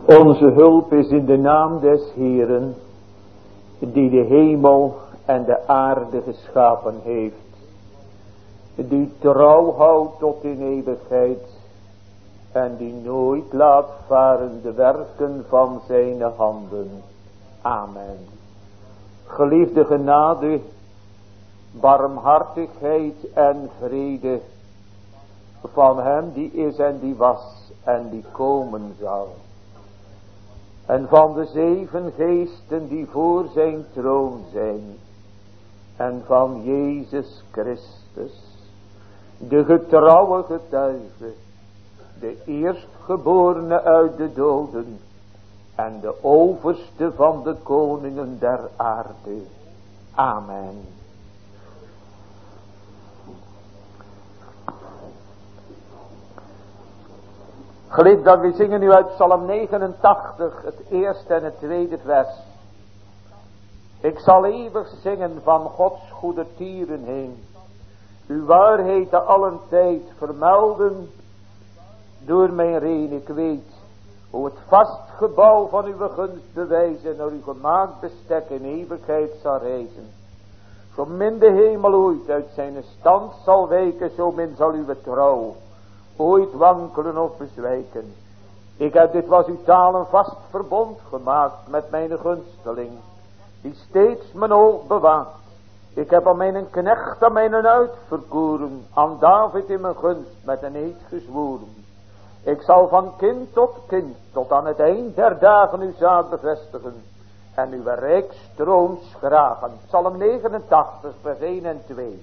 Onze hulp is in de naam des Heeren, die de hemel en de aarde geschapen heeft, die trouw houdt tot in eeuwigheid en die nooit laat varen de werken van zijn handen. Amen. Geliefde genade, barmhartigheid en vrede van hem die is en die was en die komen zal. En van de 7 geesten die voor zijn troon zijn. En van Jezus Christus, de getrouwe getuige, de eerstgeborene uit de doden en de overste van de koningen der aarde. Amen. Geliefden, we zingen nu uit Psalm 89, het eerste en het tweede vers. Ik zal eeuwig zingen van Gods goede tieren heen. Uw waarheid te allen tijd vermelden door mijn reen. Ik weet hoe het vast gebouw van uw gunst bewijzen naar uw gemaakt bestek in eeuwigheid zal reizen. Zo min de hemel ooit uit zijn stand zal wijken, zo min zal uw trouw ooit wankelen of bezwijken. Ik heb dit was uw talen vast verbond gemaakt met mijn gunsteling, die steeds mijn oog bewaakt. Ik heb aan mijn knecht, aan mijn uitverkoren, aan David in mijn gunst met een eed gezworen. Ik zal van kind, tot aan het eind der dagen uw zaad bevestigen en uw rijkstroon schragen. Psalm 89, vers 1 en 2.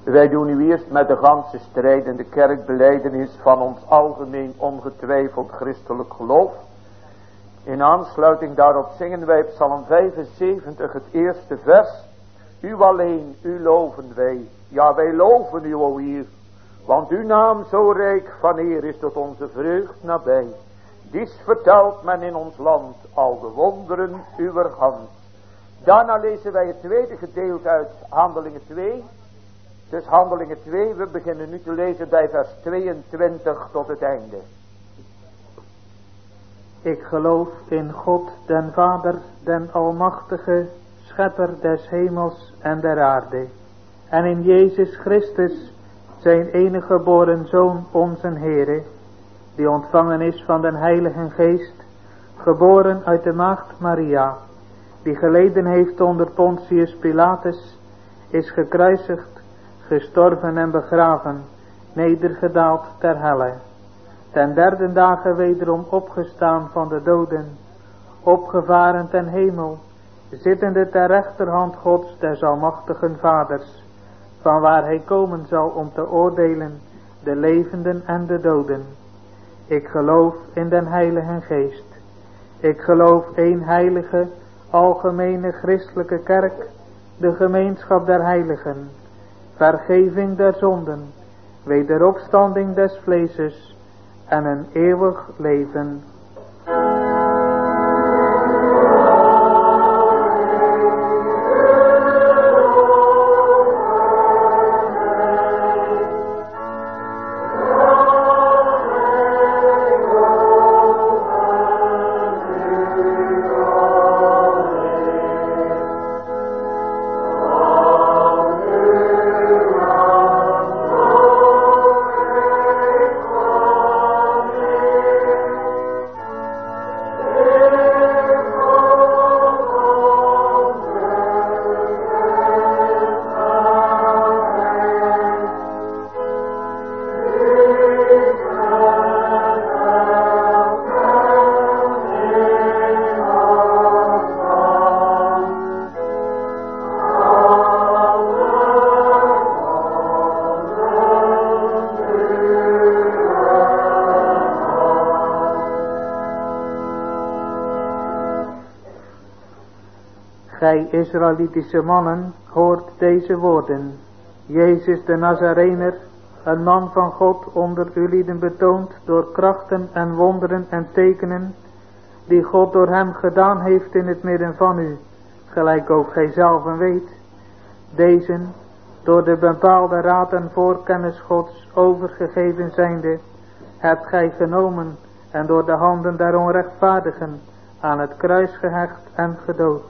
Wij doen nu eerst met de ganse strijd in de kerkbelijdenis van ons algemeen ongetwijfeld christelijk geloof. In aansluiting daarop zingen wij Psalm 75 het eerste vers. U alleen, u loven wij. Ja, wij loven u, o Heer. Want uw naam zo rijk van eer is tot onze vreugd nabij. Dies vertelt men in ons land al de wonderen uwer hand. Daarna lezen wij het tweede gedeelte uit Handelingen 2. Dus Handelingen 2, we beginnen nu te lezen bij vers 22 tot het einde. Ik geloof in God, den Vader, den Almachtige, Schepper des hemels en der aarde. En in Jezus Christus, zijn enige geboren Zoon, onze Heere, die ontvangen is van den Heiligen Geest, geboren uit de maagd Maria, die geleden heeft onder Pontius Pilatus, is gekruisigd, gestorven en begraven, nedergedaald ter helle. Ten derde dagen wederom opgestaan van de doden, opgevaren ten hemel, zittende ter rechterhand Gods des almachtigen Vaders, van waar hij komen zal om te oordelen de levenden en de doden. Ik geloof in den Heilige Geest. Ik geloof één heilige, algemene christelijke kerk, de gemeenschap der heiligen, vergeving der zonden, wederopstanding des vleeses en een eeuwig leven. Gij Israëlitische mannen, hoort deze woorden. Jezus de Nazarener, een man van God, onder u lieden betoond door krachten en wonderen en tekenen, die God door hem gedaan heeft in het midden van u, gelijk ook gij zelven weet. Deze, door de bepaalde raad en voorkennis Gods overgegeven zijnde, hebt gij genomen en door de handen der onrechtvaardigen aan het kruis gehecht en gedood.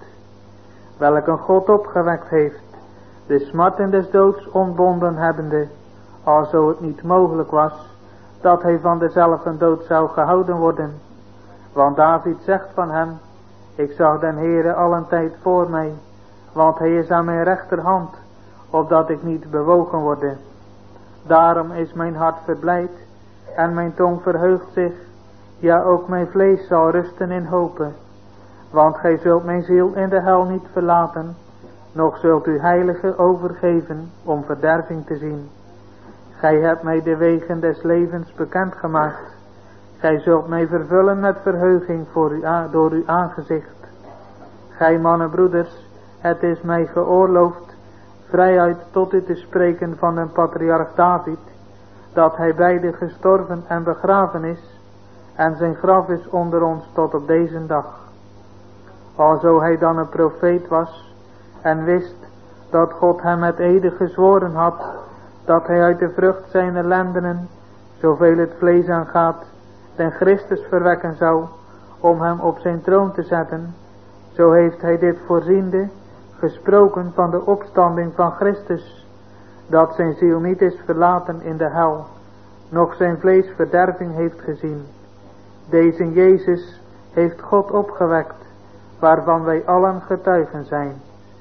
Welke God opgewekt heeft, de smarten des doods ontbonden hebbende, alzo het niet mogelijk was, dat hij van dezelfde dood zou gehouden worden. Want David zegt van hem, ik zag den Heere allen tijd voor mij, want hij is aan mijn rechterhand, opdat ik niet bewogen worde. Daarom is mijn hart verblijd, en mijn tong verheugt zich, ja ook mijn vlees zal rusten in hopen. Want gij zult mijn ziel in de hel niet verlaten, noch zult u heilige overgeven om verderving te zien. Gij hebt mij de wegen des levens bekendgemaakt. Gij zult mij vervullen met verheuging door uw aangezicht. Gij mannenbroeders, het is mij geoorloofd vrijuit tot u te spreken van den patriarch David, dat hij beide gestorven en begraven is, en zijn graf is onder ons tot op deze dag. Alzo hij dan een profeet was en wist dat God hem met ede gezworen had, dat hij uit de vrucht zijner lendenen, zoveel het vlees aangaat, den Christus verwekken zou, om hem op zijn troon te zetten, zo heeft hij dit voorziende gesproken van de opstanding van Christus, dat zijn ziel niet is verlaten in de hel, noch zijn vlees verderving heeft gezien. Deze Jezus heeft God opgewekt, waarvan wij allen getuigen zijn.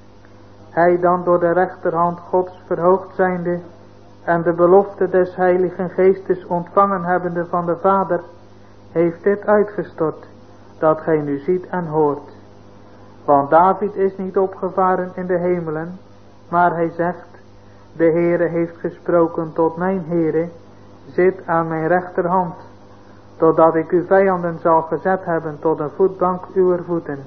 Hij dan door de rechterhand Gods verhoogd zijnde en de belofte des Heiligen Geestes ontvangen hebbende van de Vader, heeft dit uitgestort, dat gij nu ziet en hoort. Want David is niet opgevaren in de hemelen, maar hij zegt, De Heere heeft gesproken tot mijn Heere, zit aan mijn rechterhand, totdat ik uw vijanden zal gezet hebben tot een voetbank uwer voeten.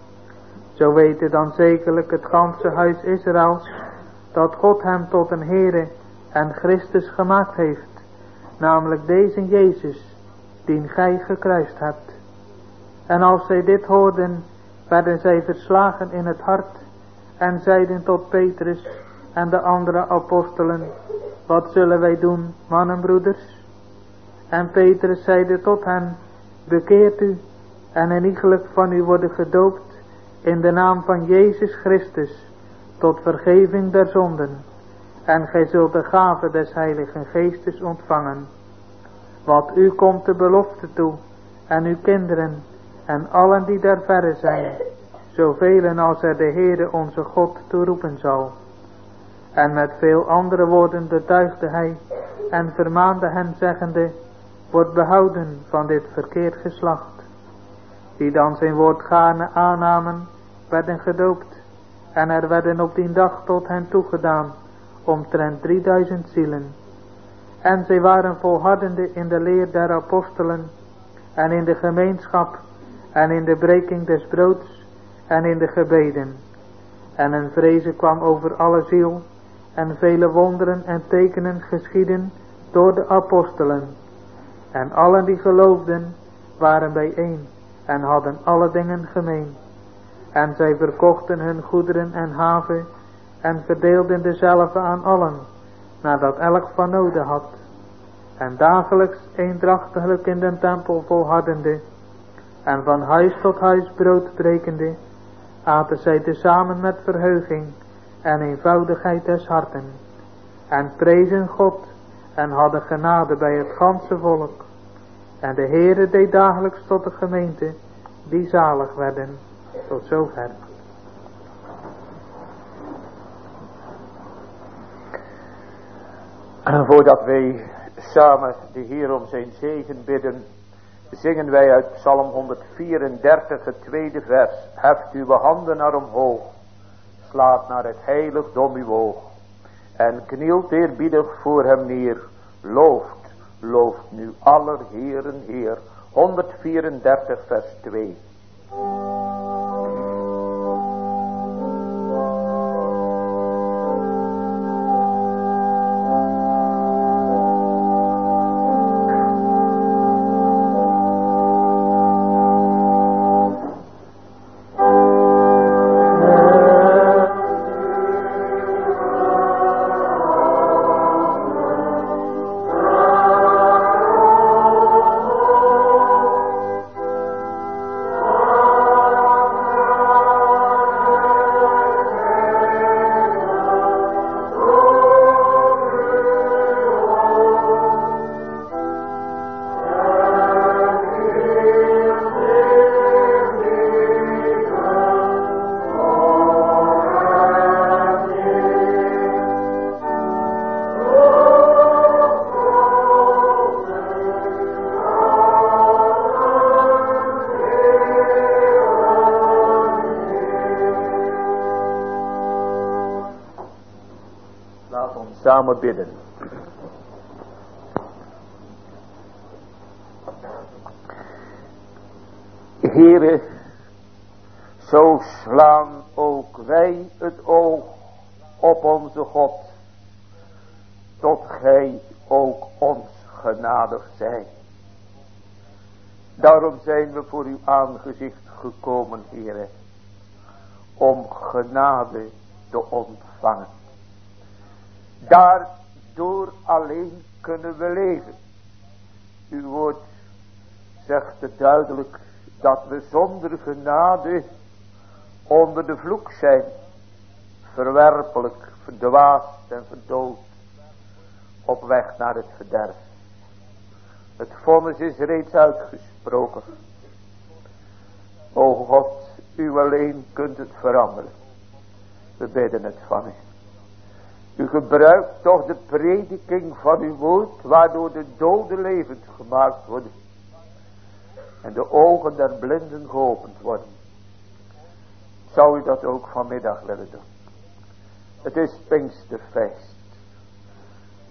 Zo weten dan zekerlijk het ganse huis Israëls, dat God hem tot een Heere en Christus gemaakt heeft, namelijk deze Jezus, dien gij gekruist hebt. En als zij dit hoorden, werden zij verslagen in het hart, en zeiden tot Petrus en de andere apostelen, wat zullen wij doen, mannenbroeders? En Petrus zeide tot hen, bekeert u en iegelijk van u worden gedoopt in de naam van Jezus Christus, tot vergeving der zonden, en gij zult de gave des Heiligen Geestes ontvangen. Wat u komt de belofte toe, en uw kinderen, en allen die der verre zijn, zoveel als er de Heere onze God toeroepen zal. En met veel andere woorden betuigde hij, en vermaande hen zeggende, wordt behouden van dit verkeerd geslacht. Die dan zijn woord gaarne aannamen, werden gedoopt, en er werden op die dag tot hen toegedaan, omtrent 3000 zielen. En zij waren volhardende in de leer der apostelen, en in de gemeenschap, en in de breking des broods, en in de gebeden. En een vrezen kwam over alle ziel, en vele wonderen en tekenen geschieden door de apostelen. En allen die geloofden waren bijeen, en hadden alle dingen gemeen. En zij verkochten hun goederen en haven, en verdeelden dezelve aan allen, nadat elk van noden had. En dagelijks eendrachtiglijk in den tempel volhardende, en van huis tot huis brood brekende, aten zij tezamen met verheuging en eenvoudigheid des harten, en prezen God, en hadden genade bij het ganse volk. En de Heere deed dagelijks tot de gemeente, die zalig werden. Tot zover. En voordat wij samen de Heer om zijn zegen bidden, zingen wij uit Psalm 134 het tweede vers. Heft uw handen naar omhoog, slaat naar het heiligdom uw oog, en knielt eerbiedig voor hem neer. Looft nu aller Heeren Heer. 134 vers 2. Samen bidden. Heere, zo slaan ook wij het oog op onze God, tot gij ook ons genadig zijt. Daarom zijn we voor uw aangezicht gekomen, Heere, om genade te ontvangen. Daardoor alleen kunnen we leven. Uw woord zegt het duidelijk dat we zonder genade onder de vloek zijn, verwerpelijk, verdwaasd en verdood, op weg naar het verderf. Het vonnis is reeds uitgesproken. O God, u alleen kunt het veranderen. We bidden het van u. U gebruikt toch de prediking van uw woord, waardoor de doden levend gemaakt worden. En de ogen der blinden geopend worden. Zou u dat ook vanmiddag willen doen? Het is Pinksterfeest.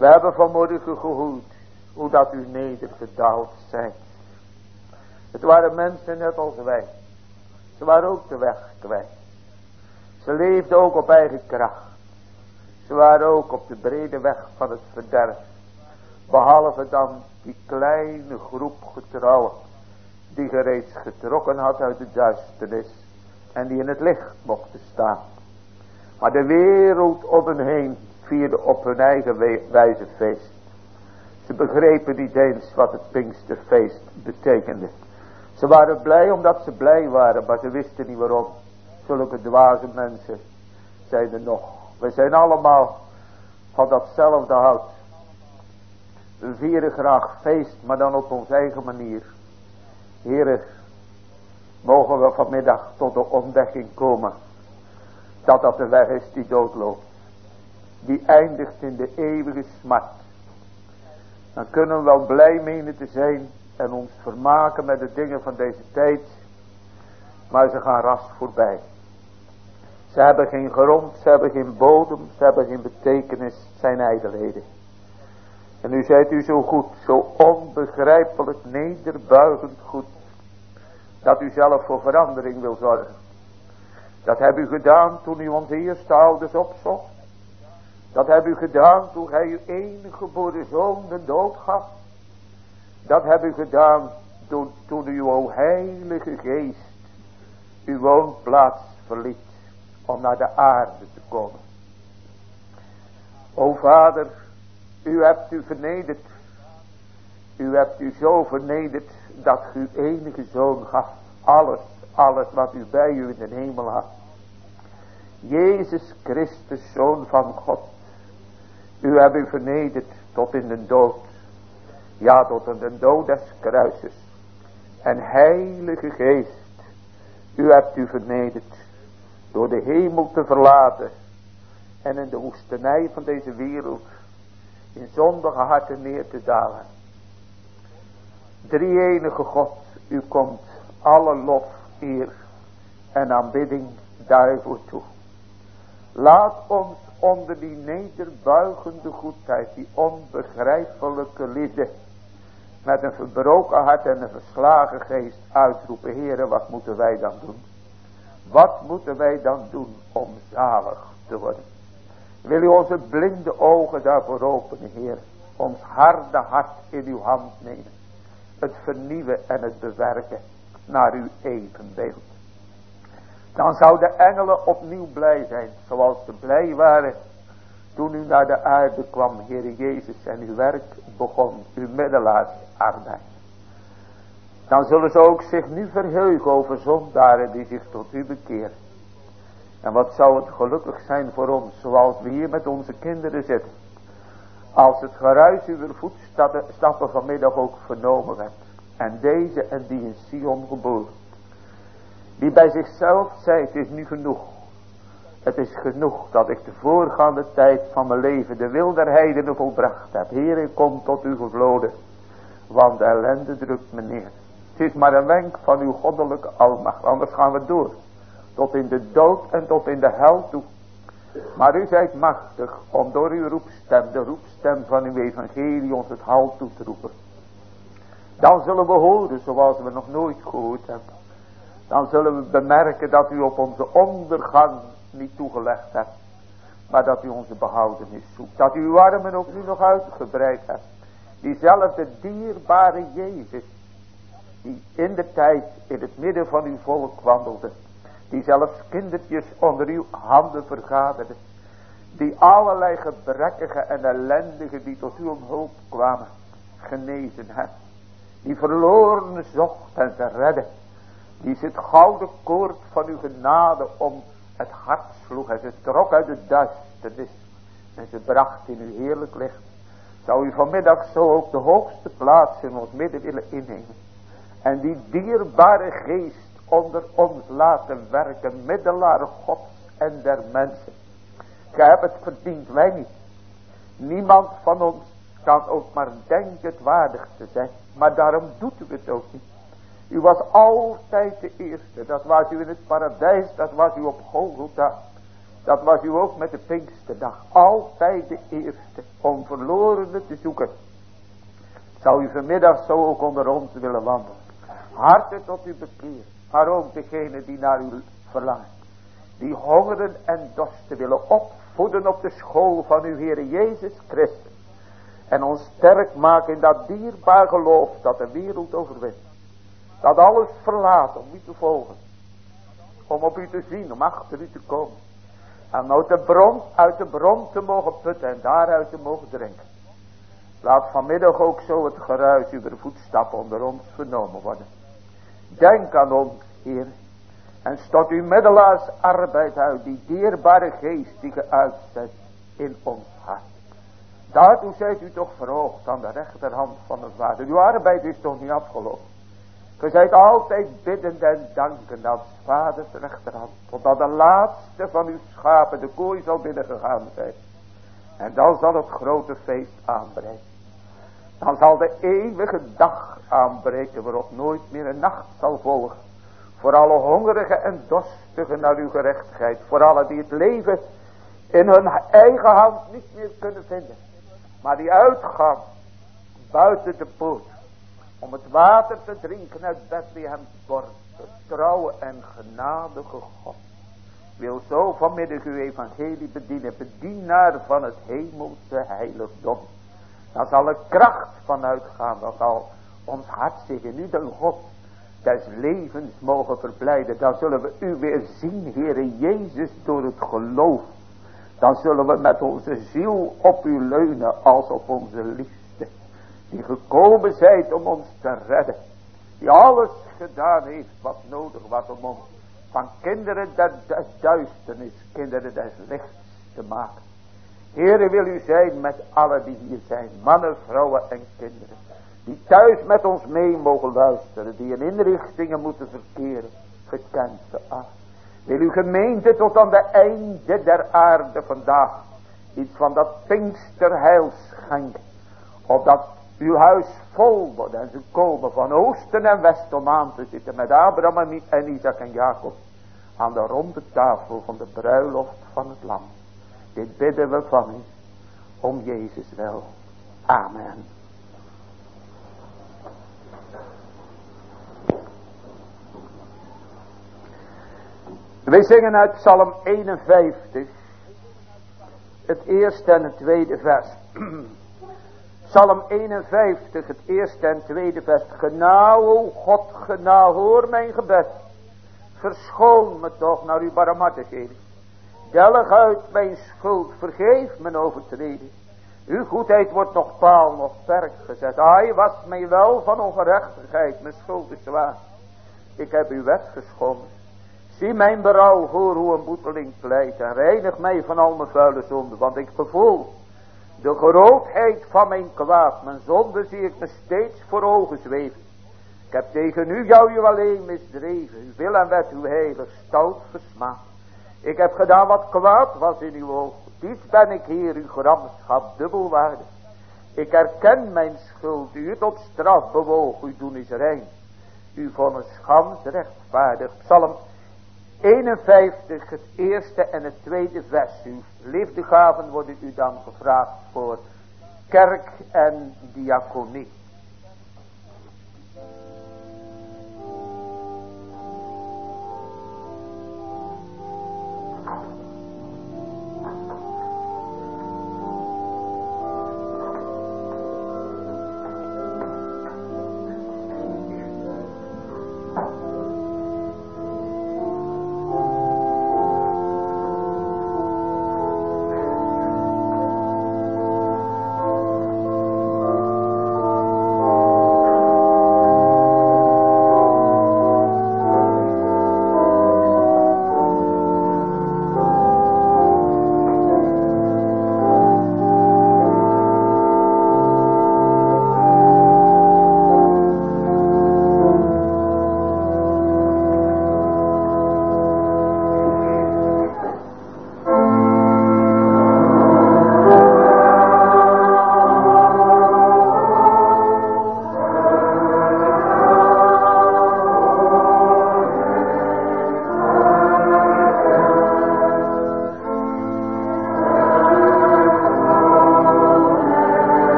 We hebben vanmorgen gehoord hoe dat u nedergedaald zijt. Het waren mensen net als wij. Ze waren ook de weg kwijt. Ze leefden ook op eigen kracht. Ze waren ook op de brede weg van het verderf. Behalve dan die kleine groep getrouwen. Die reeds getrokken had uit de duisternis. En die in het licht mochten staan. Maar de wereld om hen heen vierde op hun eigen wijze feest. Ze begrepen niet eens wat het Pinksterfeest betekende. Ze waren blij omdat ze blij waren, maar ze wisten niet waarom. Zulke dwaze mensen zijn er nog. We zijn allemaal van datzelfde hout. We vieren graag feest, maar dan op onze eigen manier. Heren, mogen we vanmiddag tot de ontdekking komen dat dat de weg is die doodloopt. Die eindigt in de eeuwige smart. Dan kunnen we wel blij menen te zijn en ons vermaken met de dingen van deze tijd. Maar ze gaan ras voorbij. Ze hebben geen grond, ze hebben geen bodem, ze hebben geen betekenis, het zijn ijdelheden. En nu zijt u zo goed, zo onbegrijpelijk nederbuigend goed, dat u zelf voor verandering wil zorgen. Dat hebt u gedaan toen u onze eerste ouders opzocht. Dat hebt u gedaan toen gij uw enige geboren zoon de dood gaf. Dat hebt u gedaan toen u uw heilige geest uw woonplaats verliet om naar de aarde te komen. O Vader, u hebt u vernederd. U hebt u zo vernederd dat u uw enige zoon gaf. Alles wat u bij u in de hemel had. Jezus Christus, Zoon van God. U hebt u vernederd tot in de dood. Ja, tot in de dood des kruises. En Heilige Geest, u hebt u vernederd door de hemel te verlaten en in de woestenij van deze wereld in zondige harten neer te dalen. Drie-enige God, u komt alle lof, eer en aanbidding daarvoor toe. Laat ons onder die nederbuigende goedheid, die onbegrijpelijke liefde, met een verbroken hart en een verslagen geest uitroepen: Heere, wat moeten wij dan doen? Wat moeten wij dan doen om zalig te worden? Wil u onze blinde ogen daarvoor openen, Heer? Ons harde hart in uw hand nemen. Het vernieuwen en het bewerken naar uw evenbeeld. Dan zouden engelen opnieuw blij zijn, zoals ze blij waren toen u naar de aarde kwam, Heer Jezus, en uw werk begon, uw middelaarsarbeid. Dan zullen ze ook zich nu verheugen over zondaren die zich tot u bekeren. En wat zou het gelukkig zijn voor ons, zoals we hier met onze kinderen zitten, als het geruis uw voetstappen vanmiddag ook vernomen werd. En deze en die in Sion geboren, die bij zichzelf zei: het is nu genoeg. Het is genoeg dat ik de voorgaande tijd van mijn leven de wil der heidenen volbracht heb. Heer, ik kom tot u gevloden, want de ellende drukt me neer. Het is maar een wenk van uw goddelijke almacht, anders gaan we door. Tot in de dood en tot in de hel toe. Maar u zijt machtig om door uw roepstem, de roepstem van uw evangelie, ons het halt toe te roepen. Dan zullen we horen zoals we nog nooit gehoord hebben. Dan zullen we bemerken dat u op onze ondergang niet toegelegd hebt, maar dat u onze behoudenis zoekt. Dat u uw armen ook nu nog uitgebreid hebt. Diezelfde dierbare Jezus, die in de tijd in het midden van uw volk wandelde, die zelfs kindertjes onder uw handen vergaderde, die allerlei gebrekkigen en ellendigen die tot u om hulp kwamen, genezen hebt, die verlorenen zocht en ze redde, die het gouden koord van uw genade om het hart sloeg en ze trok uit de duisternis en ze bracht in uw heerlijk licht. Zou u vanmiddag zo ook de hoogste plaats in ons midden willen innemen en die dierbare geest onder ons laten werken, middelaar Gods en der mensen. Gij hebt het verdiend, wij niet. Niemand van ons kan ook maar denken het waardig te zijn, maar daarom doet u het ook niet. U was altijd de eerste, dat was u in het paradijs, dat was u op Golgotha. Dat was u ook met de Pinksterdag. Altijd de eerste om verlorenen te zoeken. Zou u vanmiddag zo ook onder ons willen wandelen. Harten tot u bekeer. Maar ook degene die naar u verlangen. Die hongeren en dorsten willen opvoeden op de school van uw Heere Jezus Christus. En ons sterk maken in dat dierbaar geloof dat de wereld overwint. Dat alles verlaat om u te volgen. Om op u te zien, om achter u te komen. En uit de bron te mogen putten en daaruit te mogen drinken. Laat vanmiddag ook zo het geruis uw voetstappen onder ons vernomen worden. Denk aan ons, Heer. En stort uw middelaars arbeid uit, die dierbare geest die ge uitzet in ons hart. Daartoe zijt u toch verhoogd aan de rechterhand van de Vader. Uw arbeid is toch niet afgelopen. Ge zijt altijd biddend en dankend aan Vaders rechterhand. Totdat de laatste van uw schapen de kooi zal binnengegaan zijn. En dan zal het grote feest aanbreken. Dan zal de eeuwige dag aanbreken waarop nooit meer een nacht zal volgen. Voor alle hongerigen en dorstigen naar uw gerechtigheid. Voor alle die het leven in hun eigen hand niet meer kunnen vinden. Maar die uitgaan buiten de poort. Om het water te drinken uit Bethlehem's borst. De trouwe en genadige God. Wil zo vanmiddag uw evangelie bedienen. Bedienaar van het hemelse heiligdom. Dan zal er kracht van uitgaan. Dan zal ons hart zich in u de God des levens mogen verblijden. Dan zullen we u weer zien, Heere Jezus, door het geloof. Dan zullen we met onze ziel op u leunen als op onze liefde. Die gekomen zijt om ons te redden. Die alles gedaan heeft wat nodig was om ons van kinderen des duisternis, kinderen des lichts te maken. Heere, wil u zijn met allen die hier zijn. Mannen, vrouwen en kinderen. Die thuis met ons mee mogen luisteren. Die in inrichtingen moeten verkeren. Gekend ze af. Wil uw gemeente tot aan de einde der aarde vandaag iets van dat Pinksterheil schenken. Opdat uw huis vol wordt en ze komen van oosten en westen om aan te zitten met Abraham en Isaac en Jacob. Aan de ronde tafel van de bruiloft van het lam. Dit bidden we van u. Om Jezus wel. Amen. We zingen uit Psalm 51. Het eerste en het tweede vers. Psalm 51, het eerste en tweede vers. Genauw, o God, genauw, hoor mijn gebed. Verschoon me toch naar uw barmhartigheden. Delg uit mijn schuld, vergeef mijn overtreding. Uw goedheid wordt nog paal, nog perk gezet. Ai, was mij wel van ongerechtigheid, mijn schuld is zwaar. Ik heb uw wet geschonden. Zie mijn berouw, hoor hoe een boeteling pleit. En reinig mij van al mijn vuile zonden, want ik gevoel de grootheid van mijn kwaad. Mijn zonde zie ik me steeds voor ogen zweven. Ik heb tegen u jou alleen misdreven. Uw wil en wet, uw heilig, stout versmaad. Ik heb gedaan wat kwaad was in uw ogen. Dies ben ik, Heer, uw gramschap dubbelwaardig. Ik herken mijn schuld, u tot straf bewoog, uw doen is rein. U vonnis gans rechtvaardig. Psalm 51, het eerste en het tweede vers. Uw liefdegaven worden u dan gevraagd voor kerk en diaconie.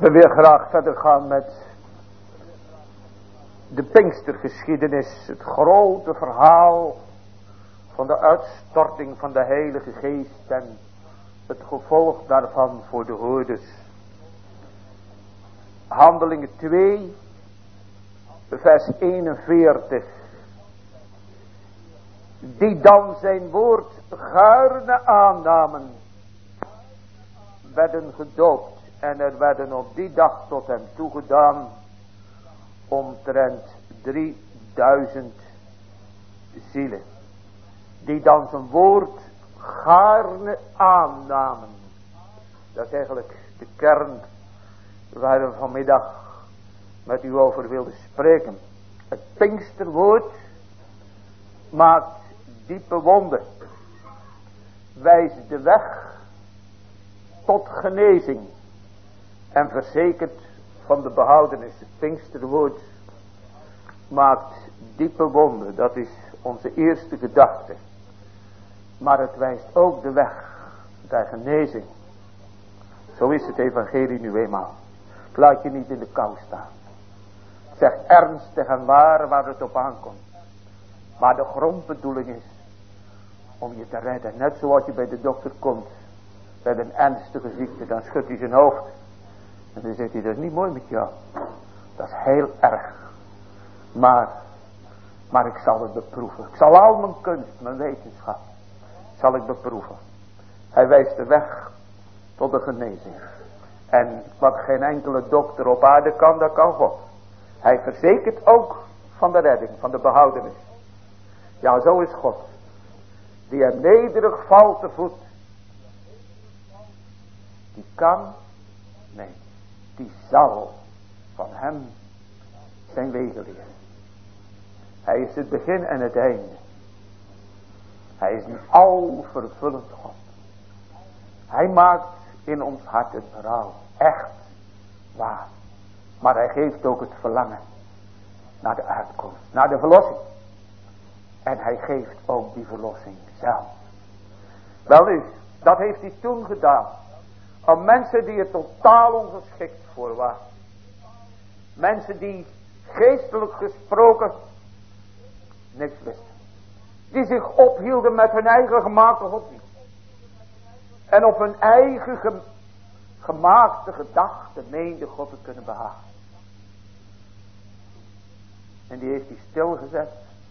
We willen graag verder gaan met de Pinkstergeschiedenis. Het grote verhaal van de uitstorting van de Heilige Geest en het gevolg daarvan voor de hoorders. Handelingen 2, vers 41. Die dan zijn woord gaarne aannamen, werden gedoopt. En er werden op die dag tot hem toegedaan omtrent 3000 zielen. Die dan zijn woord gaarne aannamen. Dat is eigenlijk de kern waar we vanmiddag met u over wilden spreken. Het Pinksterwoord maakt diepe wonden. Wijst de weg tot genezing. En verzekerd van de behoudenis. Het Pinksterwoord maakt diepe wonden. Dat is onze eerste gedachte. Maar het wijst ook de weg der genezing. Zo is het evangelie nu eenmaal. Laat je niet in de kou staan. Zeg ernstig en waar het op aankomt. Maar de grondbedoeling is om je te redden. Net zoals je bij de dokter komt bij een ernstige ziekte. Dan schudt hij zijn hoofd. En dan zegt hij, dat is niet mooi met jou. Dat is heel erg. Maar ik zal het beproeven. Ik zal al mijn kunst, mijn wetenschap, zal ik beproeven. Hij wijst de weg tot de genezing. En wat geen enkele dokter op aarde kan, dat kan God. Hij verzekert ook van de redding, van de behoudenis. Ja, zo is God. Die hem nederig valt te voet. Die kan, nee, die zal van hem zijn wegen leren. Hij is het begin en het einde. Hij is een alvervullend God. Hij maakt in ons hart het berouw. Echt waar. Maar hij geeft ook het verlangen naar de uitkomst. Naar de verlossing. En hij geeft ook die verlossing zelf. Wel nu, dat heeft hij toen gedaan. Om mensen die er totaal ongeschikt voor waren. Mensen die geestelijk gesproken niks wisten. Die zich ophielden met hun eigen gemaakte godsdienst. En op hun eigen gemaakte gedachten meende God te kunnen behagen. En die heeft hij stilgezet.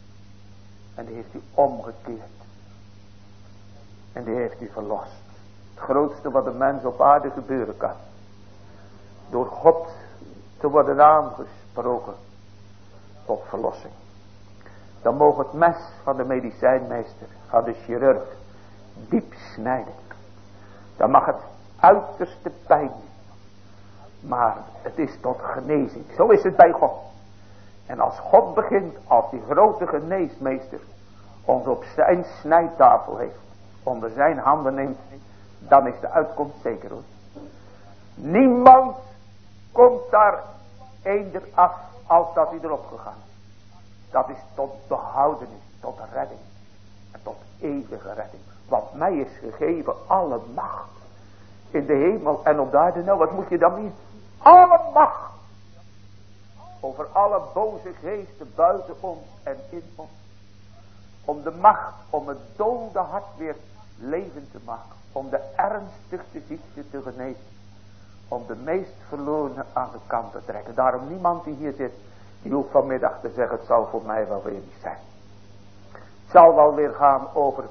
En die heeft hij omgekeerd. En die heeft hij verlost. Het grootste wat een mens op aarde gebeuren kan. Door God te worden aangesproken tot verlossing. Dan mogen het mes van de medicijnmeester, van de chirurg, diep snijden. Dan mag het uiterste pijn. Maar het is tot genezing. Zo is het bij God. En als God begint, als die grote geneesmeester ons op zijn snijtafel heeft, onder zijn handen neemt, dan is de uitkomst zeker hoor. Niemand komt daar eender af als dat hij erop gegaan is. Dat is tot behoudenis, tot redding en tot eeuwige redding. Want mij is gegeven alle macht in de hemel en op de aarde. Nou, wat moet je dan niet? Alle macht over alle boze geesten buiten ons en in ons. Om de macht, om het dode hart weer levend te maken. Om de ernstigste ziekte te genezen. Om de meest verlorenen aan de kant te trekken. Daarom niemand die hier zit, die hoeft vanmiddag te zeggen, het zal voor mij wel weer niet zijn. Het zal wel weer gaan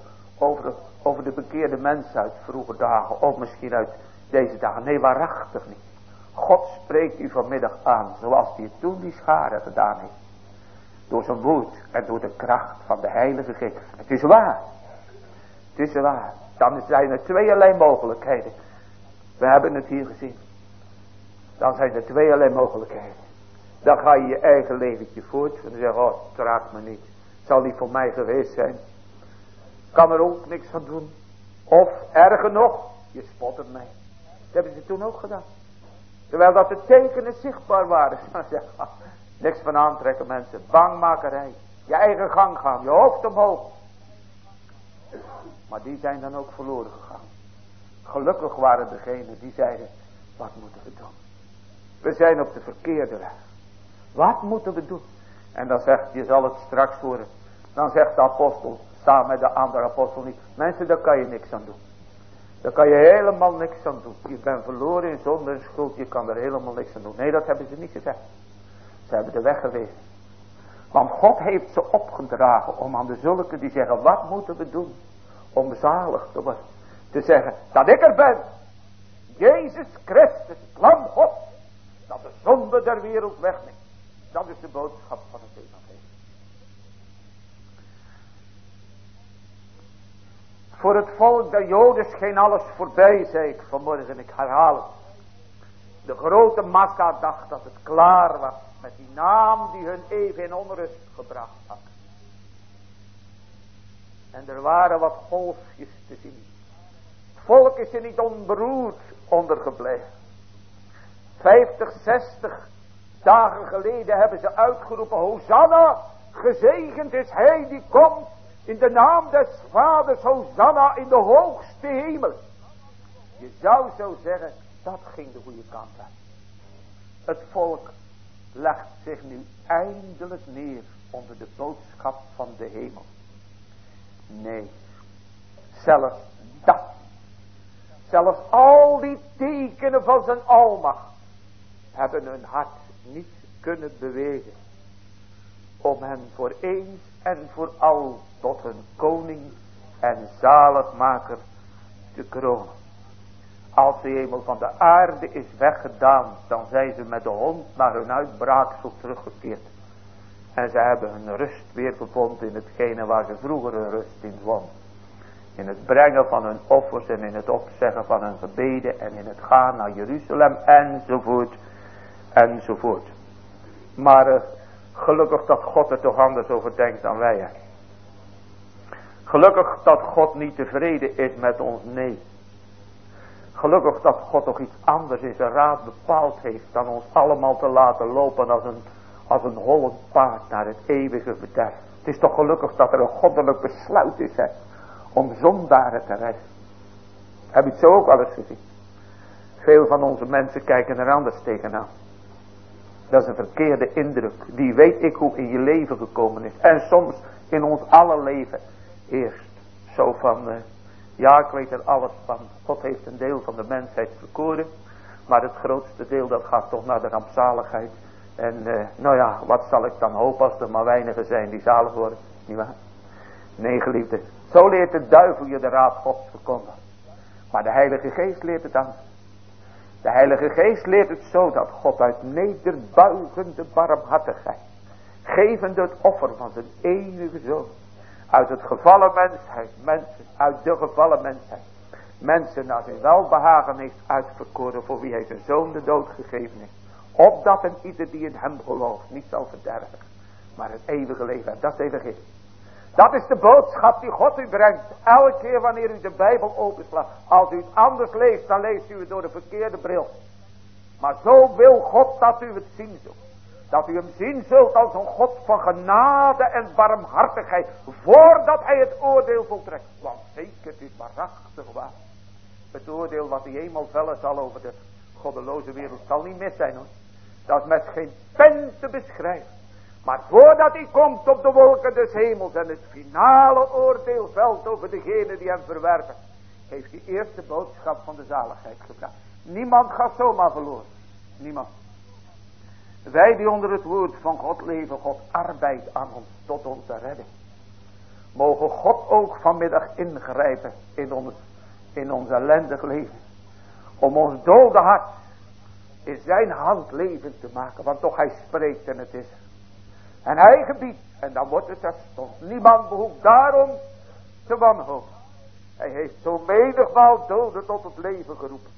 over de bekeerde mensen uit vroege dagen. Of misschien uit deze dagen. Nee, waarachtig niet. God spreekt u vanmiddag aan, zoals hij het toen die scharen gedaan heeft. Door zijn woord en door de kracht van de Heilige Geest. Het is waar. Het is waar. Dan zijn er tweeërlei mogelijkheden. We hebben het hier gezien. Dan zijn er tweeërlei mogelijkheden. Dan ga je je eigen leventje voort. En dan zeg je, oh, het raakt me niet. Het zal niet voor mij geweest zijn. Kan er ook niks van doen. Of, erger nog, je spot het mee. Dat hebben ze toen ook gedaan. Terwijl dat de tekenen zichtbaar waren. Niks van aantrekken mensen. Bangmakerij. Je eigen gang gaan. Je hoofd omhoog. Maar die zijn dan ook verloren gegaan. Gelukkig waren degenen die zeiden, wat moeten we doen? We zijn op de verkeerde weg. Wat moeten we doen? En dan zegt, je zal het straks horen. Dan zegt de apostel, samen met de andere apostel niet. Mensen, daar kan je niks aan doen. Daar kan je helemaal niks aan doen. Je bent verloren in zonde en schuld. Je kan er helemaal niks aan doen. Nee, dat hebben ze niet gezegd. Ze hebben de weg gewezen. Want God heeft ze opgedragen om aan de zulken die zeggen, wat moeten we doen om zalig te worden? Te zeggen, dat ik er ben. Jezus Christus, lam God, dat de zonde der wereld wegneemt. Dat is de boodschap van het evangelie. Voor het volk der Joden scheen alles voorbij, zei ik vanmorgen, ik herhaal het. De grote massa dacht dat het klaar was met die naam die hun even in onrust gebracht had. En er waren wat golfjes te zien. Het volk is er niet onberoerd ondergebleven. 50, 60 dagen geleden hebben ze uitgeroepen, Hosanna, gezegend is hij die komt in de naam des Vaders, Hosanna in de hoogste hemel. Je zou zo zeggen, dat ging de goede kant uit. Het volk legt zich nu eindelijk neer onder de boodschap van de hemel. Nee, zelfs dat, zelfs al die tekenen van zijn almacht, hebben hun hart niet kunnen bewegen om hem voor eens en voor al tot hun koning en zaligmaker te kronen. Als de hemel van de aarde is weggedaan, dan zijn ze met de hond naar hun uitbraaksel teruggekeerd. En ze hebben hun rust weer gevonden in hetgene waar ze vroeger hun rust in vonden. In het brengen van hun offers en in het opzeggen van hun gebeden en in het gaan naar Jeruzalem enzovoort enzovoort. Maar gelukkig dat God er toch anders over denkt dan wij. Hè? Gelukkig dat God niet tevreden is met ons nee. Gelukkig dat God toch iets anders in zijn raad bepaald heeft dan ons allemaal te laten lopen als een hollend paard naar het eeuwige verderf. Het is toch gelukkig dat er een goddelijk besluit is, hè, om zondaren te redden. Heb je het zo ook wel eens gezien? Veel van onze mensen kijken er anders tegenaan. Dat is een verkeerde indruk. Die weet ik hoe in je leven gekomen is. En soms in ons aller leven eerst. Zo van, ja, ik weet er alles van. God heeft een deel van de mensheid verkoren. Maar het grootste deel dat gaat toch naar de rampzaligheid. En nou ja, wat zal ik dan hopen als er maar weinigen zijn die zalig worden. Niet waar? Nee, geliefde. Zo leert de duivel je de raad Gods verkondigen. Maar de Heilige Geest leert het anders. De Heilige Geest leert het zo dat God uit nederbuigende barmhartigheid, gevende het offer van zijn enige zoon, uit het gevallen mensheid, uit de gevallen mensheid, mensen naar zijn welbehagen heeft uitverkoren, voor wie hij zijn zoon de dood gegeven heeft. Opdat en ieder die in hem gelooft niet zal verderven, maar het eeuwige leven. En dat is evangelie. Dat is de boodschap die God u brengt. Elke keer wanneer u de Bijbel openslaat. Als u het anders leest, dan leest u het door de verkeerde bril. Maar zo wil God dat u het zien zult. Dat u hem zien zult als een God van genade en barmhartigheid. Voordat hij het oordeel voltrekt. Want zeker, het is waarachtig waar. Het oordeel wat hij eenmaal vellen zal over de goddeloze wereld zal niet mis zijn, hoor. Dat is met geen pen te beschrijven. Maar voordat hij komt op de wolken des hemels en het finale oordeel velt over degene die hem verwerpen, heeft hij eerst de boodschap van de zaligheid gebracht. Niemand gaat zomaar verloren. Niemand. Wij die onder het woord van God leven, God arbeidt aan ons tot onze redding. Mogen God ook vanmiddag ingrijpen in ons ellendig leven. Om ons dode hart in zijn hand levend te maken. Want toch hij spreekt en het is. En hij gebiedt. En dan wordt het terstond. Niemand behoeft daarom te wanhopen. Hij heeft zo menigmaal doden tot het leven geroepen.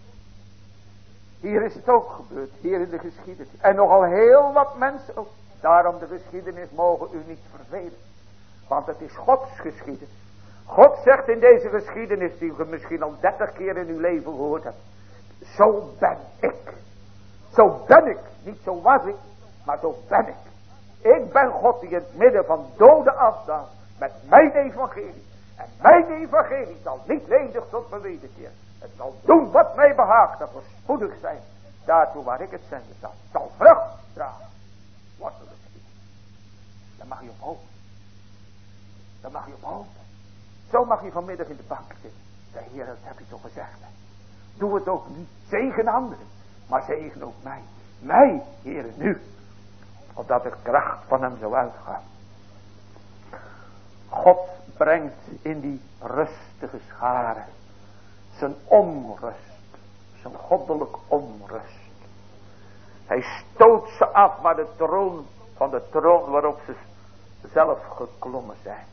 Hier is het ook gebeurd. Hier in de geschiedenis. En nogal heel wat mensen ook. Daarom de geschiedenis mogen u niet vervelen. Want het is Gods geschiedenis. God zegt in deze geschiedenis, die u misschien al 30 keer in uw leven gehoord hebt. Zo ben ik. Zo ben ik. Niet zo was ik, maar zo ben ik. Ik ben God die in het midden van doden afdaalt. Met mijn evangelie. En mijn evangelie zal niet ledig tot me wederkeer. Het zal doen wat mij behaagt. Dat zal spoedig zijn. daartoe waar ik het zenden zal vrucht dragen. Wortelen schieten. Daar mag je op hopen. Daar mag je op hopen. Zo mag je vanmiddag in de bank zitten. De Heer, dat heb je toch gezegd. Hè? Doe het ook niet. Zegen anderen. Maar zegen ook mij. Mij, Heer, nu. Opdat de kracht van hem zou uitgaan. God brengt in die rustige scharen zijn onrust. Zijn goddelijk onrust. Hij stoot ze af van de troon waarop ze zelf geklommen zijn.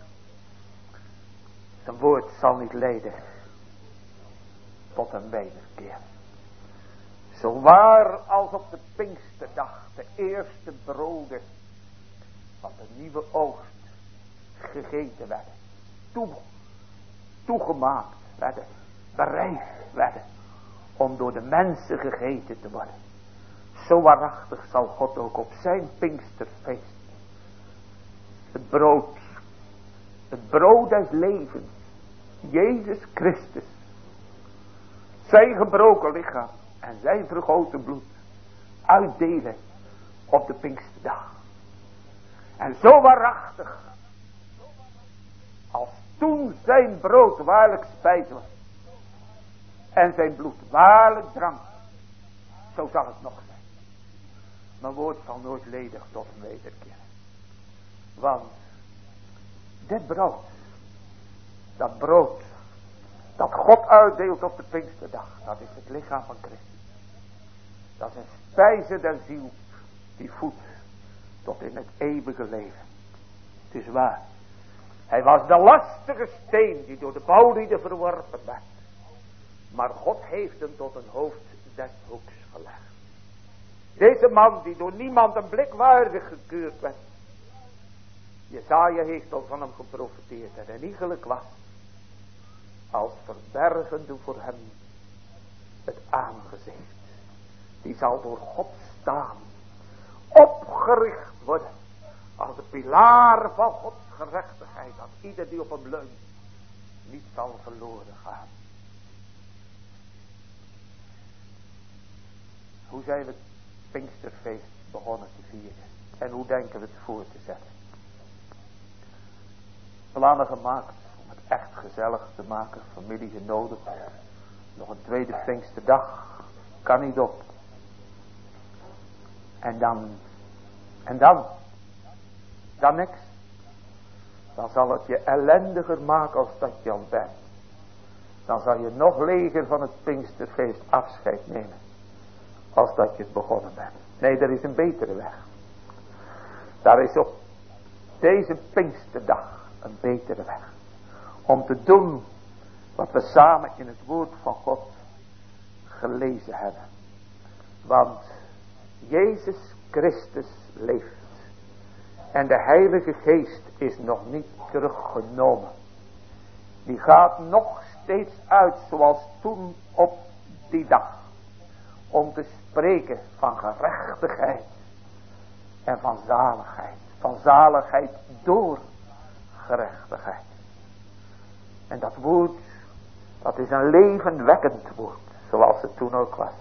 Zijn woord zal niet leiden tot een wederkeer. Zo waar als op de Pinksterdag de eerste broden van de nieuwe oogst gegeten werden. Toegemaakt werden. Bereid werden. Om door de mensen gegeten te worden. Zo waarachtig zal God ook op zijn Pinksterfeest. Het brood des levens. Jezus Christus. Zijn gebroken lichaam. En zijn vergoten bloed. Uitdelen op de Pinksterdag. En zo waarachtig. Als toen zijn brood waarlijk spijs was. En zijn bloed waarlijk drank. Zo zal het nog zijn. Mijn woord zal nooit ledig tot een wederkeer. Want dit brood. Dat brood. Dat God uitdeelt op de Pinksterdag. Dat is het lichaam van Christus. Dat is een spijze der ziel. Die voedt tot in het eeuwige leven. Het is waar. Hij was de lastige steen die door de bouwlieden verworpen werd. Maar God heeft hem tot een hoofd des hoeks gelegd. Deze man die door niemand een blik waardig gekeurd werd. Jesaja heeft al van hem geprofeteerd. En iegelijk was. Als verbergende voor hem het aangezicht. Die zal door God staan. Opgericht worden. Als de pilaar van Gods gerechtigheid. Dat ieder die op hem leunt. Niet zal verloren gaan. Hoe zijn we het Pinksterfeest begonnen te vieren? En hoe denken we het voor te zetten? Plannen gemaakt om het echt gezellig te maken. Familie genodigd. Nog een tweede Pinksterdag. Kan niet op. En dan niks. Dan zal het je ellendiger maken als dat je al bent. Dan zal je nog leger van het Pinksterfeest afscheid nemen. Als dat je het begonnen bent. Nee, er is een betere weg. Daar is op deze Pinksterdag een betere weg. Om te doen wat we samen in het woord van God gelezen hebben. Want Jezus Christus leeft. En de Heilige Geest is nog niet teruggenomen. Die gaat nog steeds uit zoals toen op die dag. Om te spreken van gerechtigheid. En van zaligheid. Van zaligheid door gerechtigheid. En dat woord, dat is een levenwekkend woord. Zoals het toen ook was.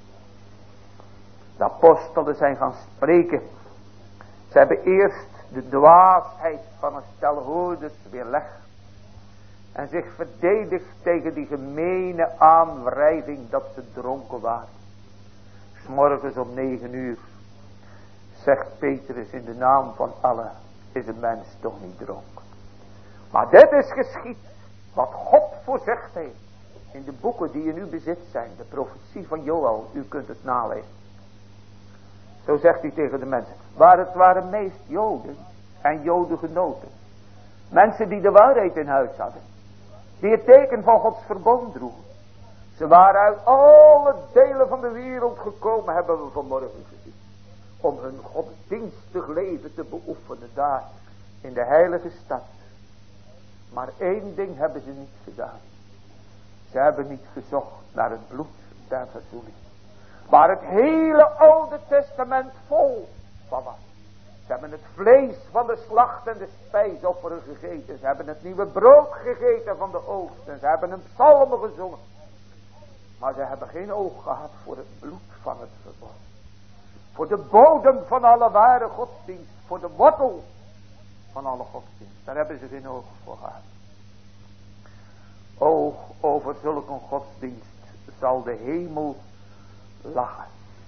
De apostelen zijn gaan spreken. Ze hebben eerst de dwaasheid van een stel hoorders weerlegd. En zich verdedigd tegen die gemene aanwrijving dat ze dronken waren. 's Morgens om 9 uur zegt Petrus in de naam van Allah, is een mens toch niet dronken. Maar dit is geschied wat God voorzegd heeft. In de boeken die in uw bezit zijn. De profetie van Joël, u kunt het nalezen. Zo zegt hij tegen de mensen. Waar het waren meest Joden en Jodengenoten. Mensen die de waarheid in huis hadden. Die het teken van Gods verbond droegen. Ze waren uit alle delen van de wereld gekomen, hebben we vanmorgen gezien. Om hun godsdienstig leven te beoefenen daar in de heilige stad. Maar één ding hebben ze niet gedaan. Ze hebben niet gezocht naar het bloed der verzoening. Waar het hele Oude Testament vol van was. Ze hebben het vlees van de slacht en de spijsofferen gegeten. Ze hebben het nieuwe brood gegeten van de oogst. En ze hebben een psalmen gezongen. Maar ze hebben geen oog gehad voor het bloed van het verbond. Voor de bodem van alle ware godsdienst. Voor de wortel van alle godsdienst. Daar hebben ze geen oog voor gehad. O, over zulke een godsdienst zal de hemel lachen.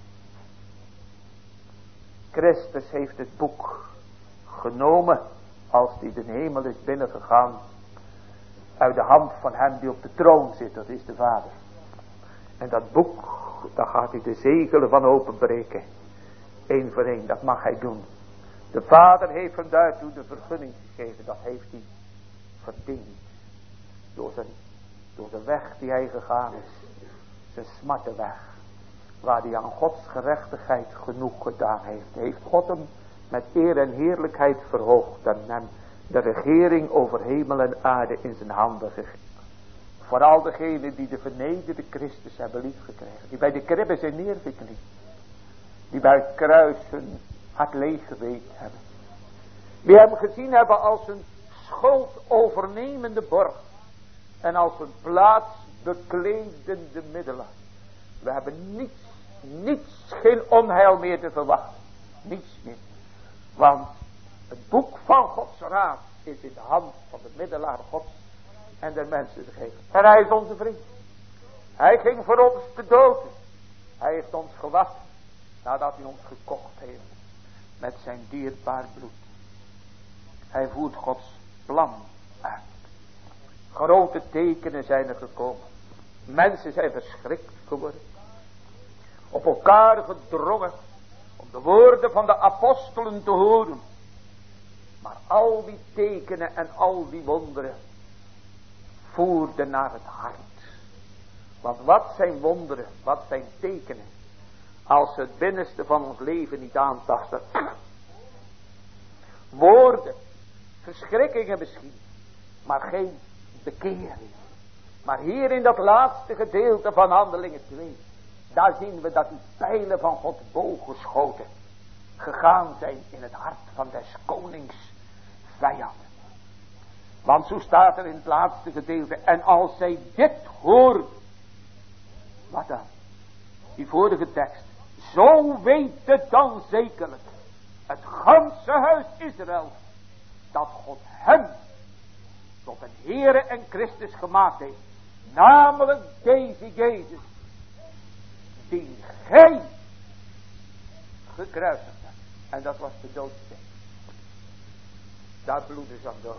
Christus heeft het boek genomen, als die de hemel is binnengegaan, uit de hand van hem die op de troon zit, dat is de Vader. En dat boek, daar gaat hij de zegelen van openbreken. Eén voor één, dat mag hij doen. De Vader heeft hem daartoe de vergunning gegeven, dat heeft hij verdiend. Door de weg die hij gegaan is, zijn smartenweg, waar hij aan Gods gerechtigheid genoeg gedaan heeft. Heeft God hem met eer en heerlijkheid verhoogd en hem de regering over hemel en aarde in zijn handen gegeven. Vooral degenen die de vernederde Christus hebben liefgekregen. Die bij de kribben zijn neerwikkelen. Die bij het kruis hun hart leeg geweekt hebben. Die hem gezien hebben als een schuld overnemende borg. En als een plaats bekledende middelaar. We hebben niets, geen onheil meer te verwachten. Niets meer. Want het boek van Gods raad is in de hand van de middelaar Gods en der mensen gegeven. En hij is onze vriend. Hij ging voor ons te dood. Hij heeft ons gewassen nadat hij ons gekocht heeft met zijn dierbaar bloed. Hij voert Gods plan uit. Grote tekenen zijn er gekomen. Mensen zijn verschrikt geworden. Op elkaar gedrongen om de woorden van de apostelen te horen. Maar al die tekenen en al die wonderen voerden naar het hart. Want wat zijn wonderen, wat zijn tekenen, als ze het binnenste van ons leven niet aantasten. Woorden, verschrikkingen misschien, maar geen bekering. Maar hier in dat laatste gedeelte van Handelingen 2, daar zien we dat die pijlen van God booggeschoten gegaan zijn in het hart van des konings vijand. Want zo staat er in het laatste gedeelte, en als zij dit horen, wat dan? Die vorige tekst. Zo weet het dan zekerlijk het ganse huis Israël, dat God hem tot een Heere en Christus gemaakt heeft. Namelijk deze Jezus, die gij gekruisigd hebt. En dat was de doodsteen. Daar bloedde ze aan dood.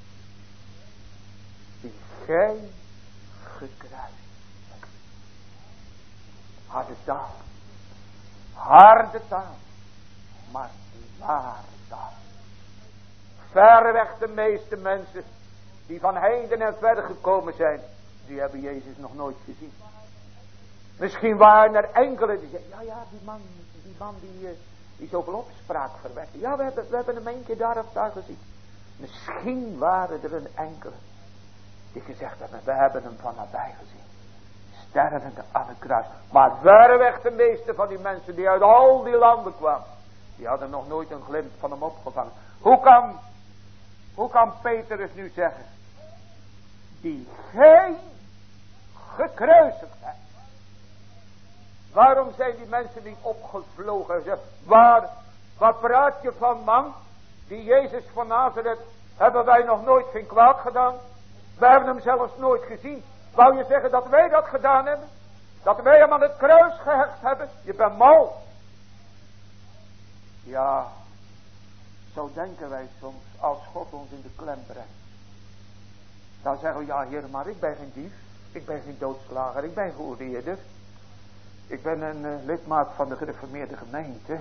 Die gij gekruisigd hebt. Harde taal. Harde taal. Maar ware taal. Verreweg de meeste mensen die van heiden en verder gekomen zijn, die hebben Jezus nog nooit gezien. Misschien waren er enkele die zeggen, ja, die man die zoveel opspraak verwekte. Ja, we hebben hem een keer daar of daar gezien. Misschien waren er een enkele die gezegd hebben, we hebben hem van nabij gezien. Stervende aan het kruis. Maar verreweg de meeste van die mensen die uit al die landen kwamen, die hadden nog nooit een glimp van hem opgevangen. Hoe kan Petrus nu zeggen, die gij gekruisigd hebt? Waarom zijn die mensen niet opgevlogen en zeggen, waar praat je van, man? Die Jezus van Nazareth hebben wij nog nooit geen kwaad gedaan. We hebben hem zelfs nooit gezien. Wou je zeggen dat wij dat gedaan hebben? Dat wij hem aan het kruis gehecht hebben? Je bent mal. Ja, zo denken wij soms als God ons in de klem brengt. Dan zeggen we, ja Heer, maar ik ben geen dief. Ik ben geen doodslager. Ik ben geoordeerder. Ik ben een lidmaat van de gereformeerde gemeente.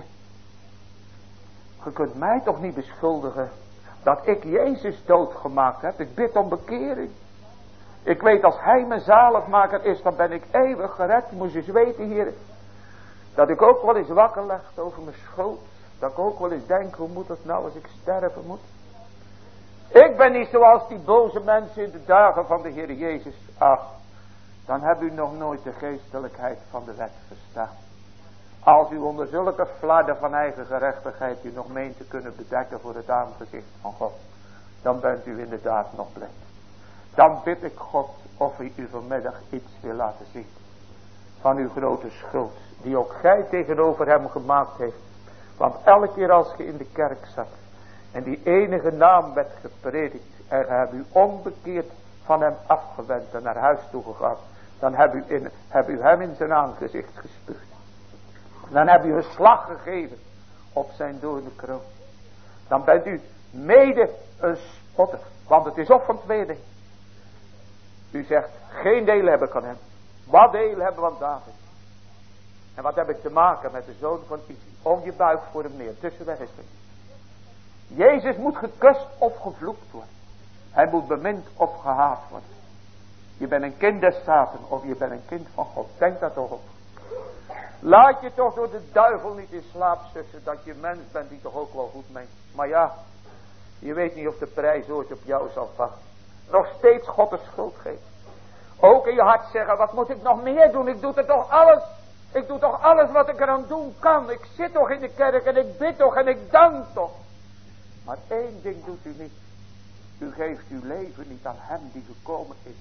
Je kunt mij toch niet beschuldigen dat ik Jezus doodgemaakt heb. Ik bid om bekering. Ik weet als hij mijn zaligmaker is, dan ben ik eeuwig gered. Je moet eens weten, Heer, dat ik ook wel eens wakker leg over mijn schuld. Dat ik ook wel eens denk, hoe moet het nou als ik sterven moet? Ik ben niet zoals die boze mensen in de dagen van de Heer Jezus. Ach, dan hebt u nog nooit de geestelijkheid van de wet verstaan. Als u onder zulke flarden van eigen gerechtigheid u nog meent te kunnen bedekken voor het aangezicht van God, dan bent u inderdaad nog blind. Dan bid ik God of hij u vanmiddag iets wil laten zien. van uw grote schuld, die ook gij tegenover hem gemaakt heeft. Want elke keer als je in de kerk zat en die enige naam werd gepredikt en je hebt u onbekeerd van hem afgewend en naar huis toegegaan, dan heb u hem in zijn aangezicht gespuugd. Dan heb u een slag gegeven op zijn doornenkroon. Dan bent u mede een spotter, want het is of van twee dingen. U zegt, geen deel heb ik aan hem. Wat deel hebben we aan David? En wat heb ik te maken met de zoon van Isi? Of je buigt voor hem neer, tussenweg is het. Jezus moet gekust of gevloekt worden. Hij moet bemind of gehaat worden. Je bent een kind des Satan of je bent een kind van God. Denk daar toch op. Laat je toch door de duivel niet in slaap sussen dat je mens bent die toch ook wel goed meent. Maar ja, je weet niet of de prijs ooit op jou zal vallen. Nog steeds God de schuld geeft. Ook in je hart zeggen, wat moet ik nog meer doen? Ik doe er toch alles. Ik doe toch alles wat ik eraan doen kan. Ik zit toch in de kerk en ik bid toch en ik dank toch. Maar één ding doet u niet. U geeft uw leven niet aan hem die gekomen is.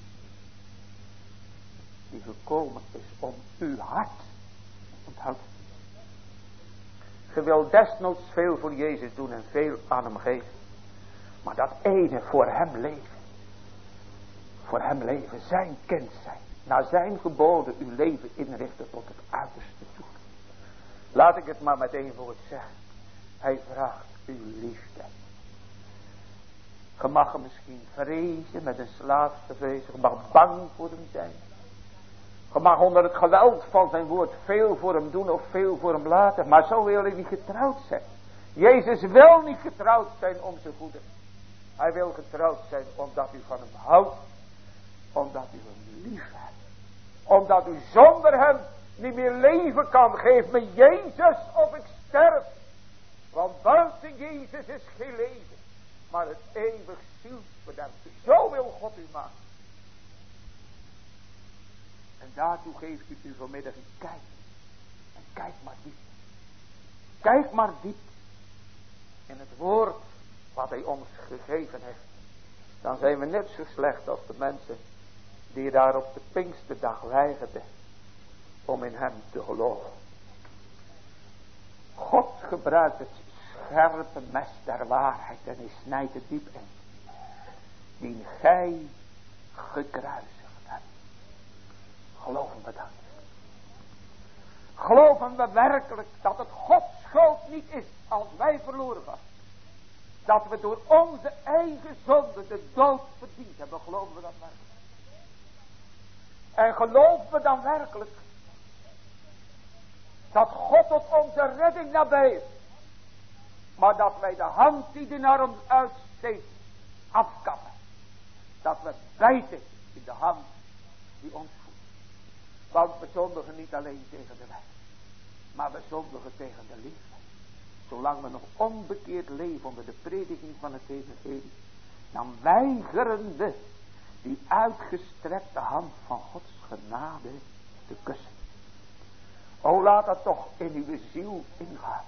Die gekomen is om uw hart. Onthoud. Je wil desnoods veel voor Jezus doen en veel aan hem geven. Maar dat ene voor hem leven. Voor hem leven, zijn kind zijn. Naar zijn geboden uw leven inrichten tot het uiterste toe. Laat ik het maar met één woord zeggen. Hij vraagt uw liefde. Je mag hem misschien vrezen, met een slaaf te vrezen. Je mag bang voor hem zijn. Je mag onder het geweld van zijn woord veel voor hem doen of veel voor hem laten. Maar zo wil hij niet getrouwd zijn. Jezus wil niet getrouwd zijn om zijn goede. Hij wil getrouwd zijn omdat u van hem houdt. Omdat u hem lief hebt. Omdat u zonder hem niet meer leven kan. Geef me Jezus of ik sterf. Want buiten Jezus is geen leven. Maar het eeuwig zielsbederf. Zo wil God u maken. En daartoe geeft u vanmiddag een kijk. En kijk maar diep. Kijk maar diep. In het woord wat hij ons gegeven heeft. Dan zijn we net zo slecht als de mensen die daar op de Pinksterdag weigerden om in hem te geloven. God gebruikt het scherpe mes der waarheid en hij snijdt het diep in. Die gij gekruisigd hebt. Geloven we dat? Geloven we werkelijk dat het Gods schuld niet is als wij verloren waren? Dat we door onze eigen zonde de dood verdiend hebben. Geloven we dat werkelijk? En geloven we dan werkelijk dat God tot onze redding nabij is. Maar dat wij de hand die hij naar ons uitsteekt afkappen. Dat we bijten in de hand die ons voedt. Want we zondigen niet alleen tegen de wet. Maar we zondigen tegen de liefde. Zolang we nog onbekeerd leven onder de prediking van het evangelie. Dan weigeren we die uitgestrekte hand van Gods genade te kussen. O, laat dat toch in uw ziel ingaan.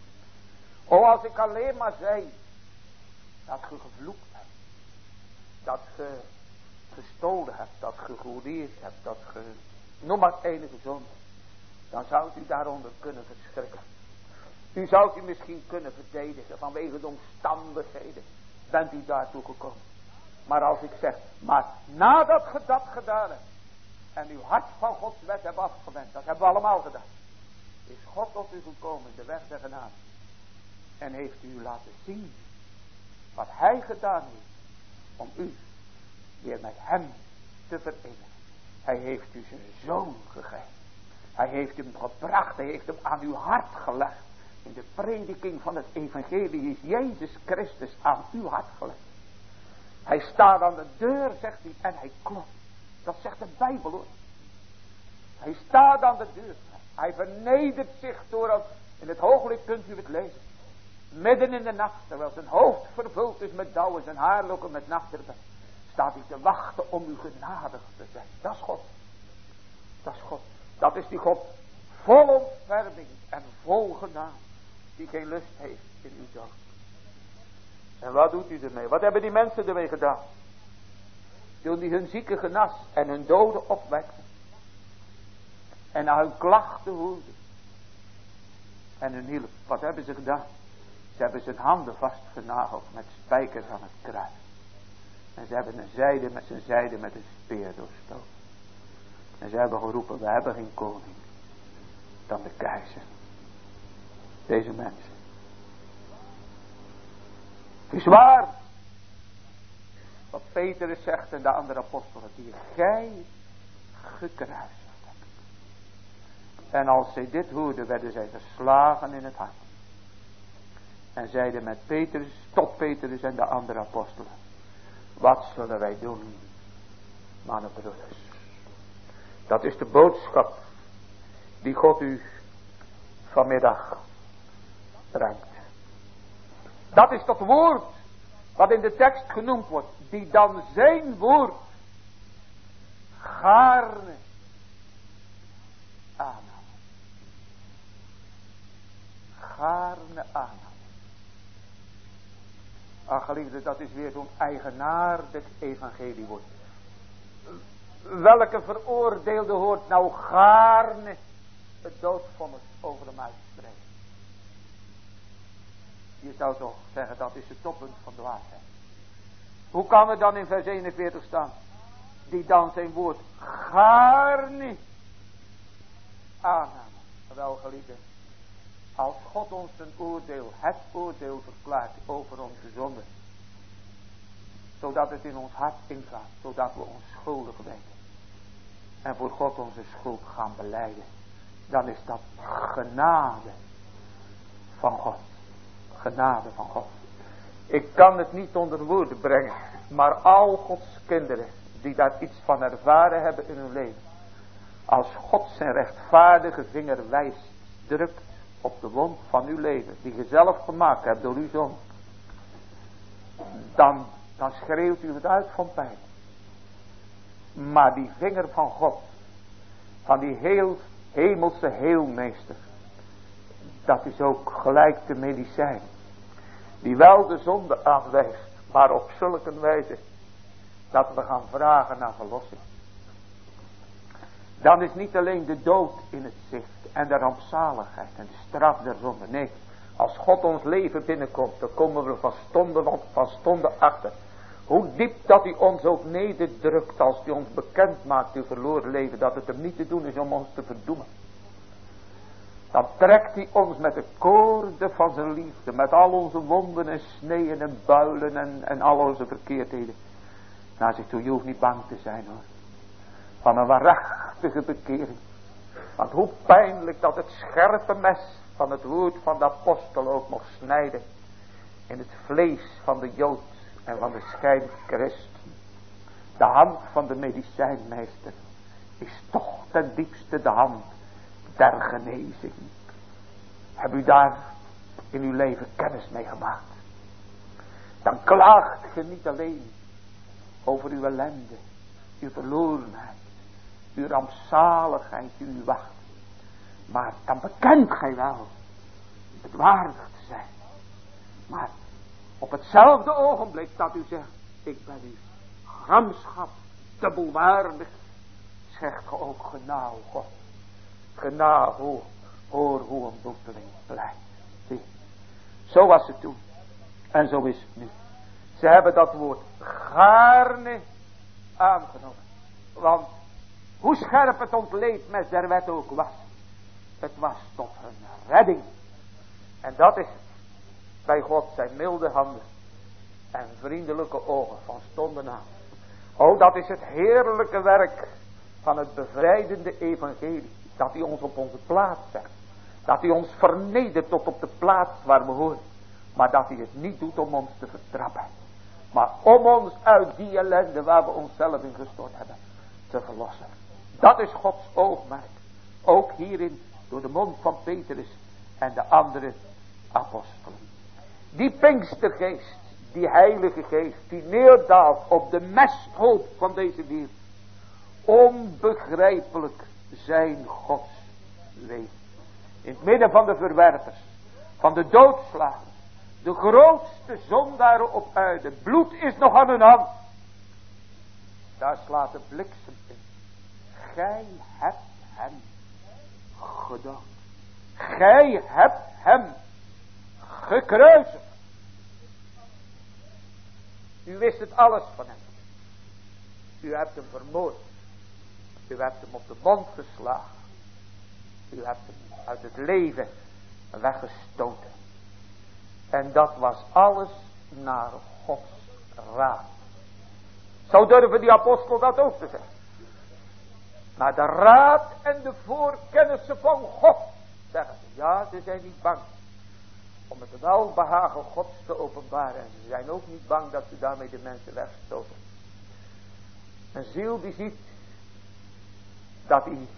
O, als ik alleen maar zei dat je gevloekt hebt. Dat je gestolen hebt, dat je gehoereerd hebt, dat je, noem maar enige zonde. Dan zou u daaronder kunnen verschrikken. U zou u misschien kunnen verdedigen vanwege de omstandigheden. Bent u daartoe gekomen. Maar als ik zeg, maar nadat je dat gedaan hebt. En uw hart van Gods wet hebt afgewend. Dat hebben we allemaal gedaan. Is God tot u gekomen in de weg der genade. En heeft u laten zien. Wat hij gedaan heeft. Om u weer met hem te verenigen. Hij heeft u zijn zoon gegeven. Hij heeft hem gebracht. Hij heeft hem aan uw hart gelegd. In de prediking van het evangelie is Jezus Christus aan uw hart gelegd. Hij staat aan de deur, zegt hij, en hij klopt. Dat zegt de Bijbel hoor. Hij staat aan de deur. Hij vernedert zich door, in het hooglied kunt u het lezen. Midden in de nacht, terwijl zijn hoofd vervuld is met dauw en zijn haarlokken met nachterbed. Staat hij te wachten om u genadig te zijn. Dat is God. Dat is God. Dat is die God vol ontferming en vol genade. Die geen lust heeft in uw dood. En wat doet u ermee? Wat hebben die mensen ermee gedaan? Toen die hun zieken genas en hun doden opwekten. En naar hun klachten hoorden. En hun hielp. Wat hebben ze gedaan? Ze hebben zijn handen vastgenageld met spijkers aan het kruis. En ze hebben zijn zijde met een speer doorstoken. En ze hebben geroepen, we hebben geen koning dan de keizer. Deze mensen. Het is waar. Wat Petrus zegt en de andere apostelen die gij gekruisigd hebt. En als zij dit hoorden, werden zij geslagen in het hart. En zeiden met Petrus, tot Petrus en de andere apostelen. Wat zullen wij doen, mannenbroeders? Dat is de boodschap die God u vanmiddag brengt. Dat is dat woord wat in de tekst genoemd wordt. Die dan zijn woord gaarne aannam. Gaarne aannam. Ach geliefde, dat is weer zo'n eigenaardig evangeliewoord. Welke veroordeelde hoort nou gaarne het doodvonnis over hem uitspreken? Je zou toch zeggen, dat is het toppunt van dwaasheid. Hoe kan het dan in vers 41 staan? Die dan zijn woord gaarne aannam. Wel geliefde, als God ons een oordeel, het oordeel verklaart over onze zonde. Zodat het in ons hart ingaat, zodat we ons schuldig weten. En voor God onze schuld gaan belijden. Dan is dat genade van God. Genade van God. Ik kan het niet onder woorden brengen. Maar al Gods kinderen die daar iets van ervaren hebben in hun leven. Als God zijn rechtvaardige vinger wijst, drukt op de wond van uw leven. Die je zelf gemaakt hebt door uw zoon. Dan schreeuwt u het uit van pijn. Maar die vinger van God. Van die hemelse heelmeester. Dat is ook gelijk de medicijn. Die wel de zonde aanwijst. Maar op zulke wijze. Dat we gaan vragen naar verlossing. Dan is niet alleen de dood in het zicht. En de rampzaligheid en de straf der zonde. Nee. Als God ons leven binnenkomt. Dan komen we van stonden achter. Hoe diep dat hij ons ook nederdrukt. Als hij ons bekend maakt. Uw verloren leven. Dat het hem niet te doen is om ons te verdoemen. Dan trekt hij ons met de koorden van zijn liefde. Met al onze wonden en sneeën en builen en al onze verkeerdheden. Naar zich toe, je hoeft niet bang te zijn hoor. Van een waarachtige bekering. Want hoe pijnlijk dat het scherpe mes van het woord van de apostel ook mocht snijden. In het vlees van de Jood en van de scheiding christen. De hand van de medicijnmeester is toch ten diepste de hand der genezing. Heb u daar in uw leven kennis mee gemaakt? Dan klaagt je niet alleen over uw ellende, uw verlorenheid, uw rampzaligheid, uw wacht. Maar dan bekent gij wel het waardig te zijn. Maar op hetzelfde ogenblik dat u zegt, ik ben uw gramschap dubbelwaardig, zegt ge ook genade, God. Genade, hoor hoe een boeteling blijft. Zie, zo was het toen. En zo is het nu. Ze hebben dat woord gaarne aangenomen. Want hoe scherp het ontleedmes der wet ook was. Het was tot hun redding. En dat is het. Bij God zijn milde handen. En vriendelijke ogen van stonden aan. Oh, dat is het heerlijke werk van het bevrijdende evangelie. Dat hij ons op onze plaats zet. Dat hij ons vernedert tot op de plaats waar we horen. Maar dat hij het niet doet om ons te vertrappen. Maar om ons uit die ellende waar we onszelf in gestort hebben te verlossen. Dat is Gods oogmerk. Ook hierin door de mond van Petrus en de andere apostelen. Die Pinkstergeest, die Heilige Geest, die neerdaalt op de mesthoop van deze wereld. Onbegrijpelijk zijn Gods leven. In het midden van de verwerpers, van de doodslagers, de grootste zondaren op aarde. Bloed is nog aan hun hand. Daar slaat de bliksem in. Gij hebt hem gedood. Gij hebt hem gekruisigd. U wist het alles van hem. U hebt hem vermoord. U hebt hem op de mond geslagen. U hebt hem uit het leven weggestoten. En dat was alles naar Gods raad. Zo durven die apostel dat ook te zeggen. Maar de raad en de voorkennissen van God, zeggen ze. Ja, ze zijn niet bang om het welbehagen Gods te openbaren. En ze zijn ook niet bang dat ze daarmee de mensen wegstoten. Een ziel die ziet dat hij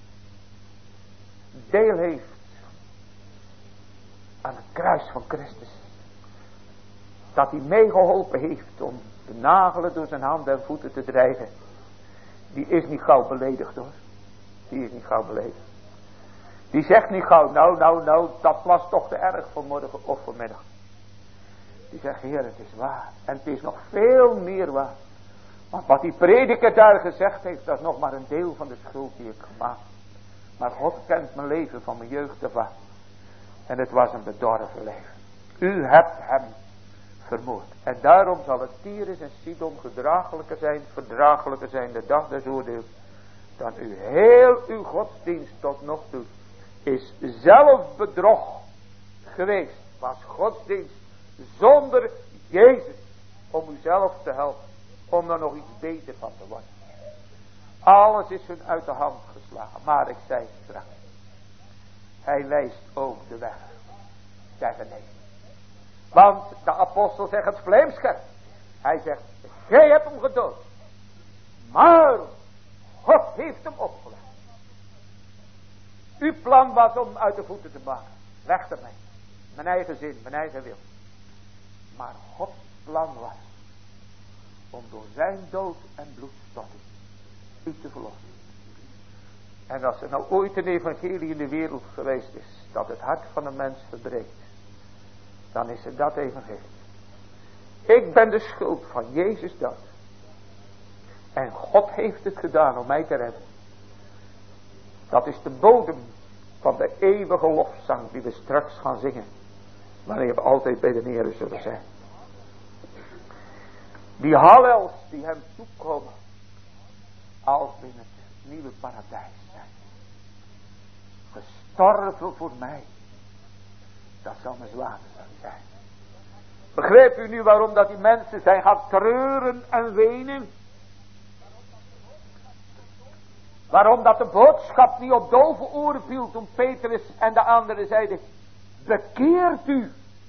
deel heeft aan het kruis van Christus. Dat hij meegeholpen heeft om de nagelen door zijn handen en voeten te drijven. Die is niet gauw beledigd hoor. Die is niet gauw beledigd. Die zegt niet gauw, nou, dat was toch te erg voor morgen of vanmiddag. Die zegt, Heer, het is waar. En het is nog veel meer waar. Want wat die prediker daar gezegd heeft, dat is nog maar een deel van de schuld die ik gemaakt heb. Maar God kent mijn leven van mijn jeugd af aan. En het was een bedorven leven. U hebt hem vermoord. En daarom zal het Tyrus en Sidon verdraaglijker zijn de dag des oordeels. Dan u heel uw godsdienst tot nog toe is zelf bedrog geweest. Was godsdienst zonder Jezus om uzelf te helpen. Om er nog iets beter van te worden. Alles is hun uit de hand geslagen. Maar ik zei het straks. Hij wijst ook de weg. Zeggen nee. Want de apostel zegt het vlijmscherp. Hij zegt, gij hebt hem gedood. Maar God heeft hem opgelegd. Uw plan was om uit de voeten te maken. Weg ermee. Mijn eigen zin, mijn eigen wil. Maar Gods plan was om door zijn dood en bloedstotting u te verlossen. En als er nou ooit een evangelie in de wereld geweest is, dat het hart van een mens verbreekt, dan is het dat evangelie. Ik ben de schuld van Jezus dood. En God heeft het gedaan om mij te redden. Dat is de bodem van de eeuwige lofzang die we straks gaan zingen. Wanneer we altijd bij de Heere zullen zijn. Die hallels die hem toekomen. Als we in het nieuwe paradijs zijn. Gestorven voor mij. Dat zal mijn zwaarste zijn. Begrijpt u nu waarom dat die mensen zijn gaan treuren en wenen? Waarom dat de boodschap niet op dove oren viel toen Petrus en de anderen zeiden, bekeert u.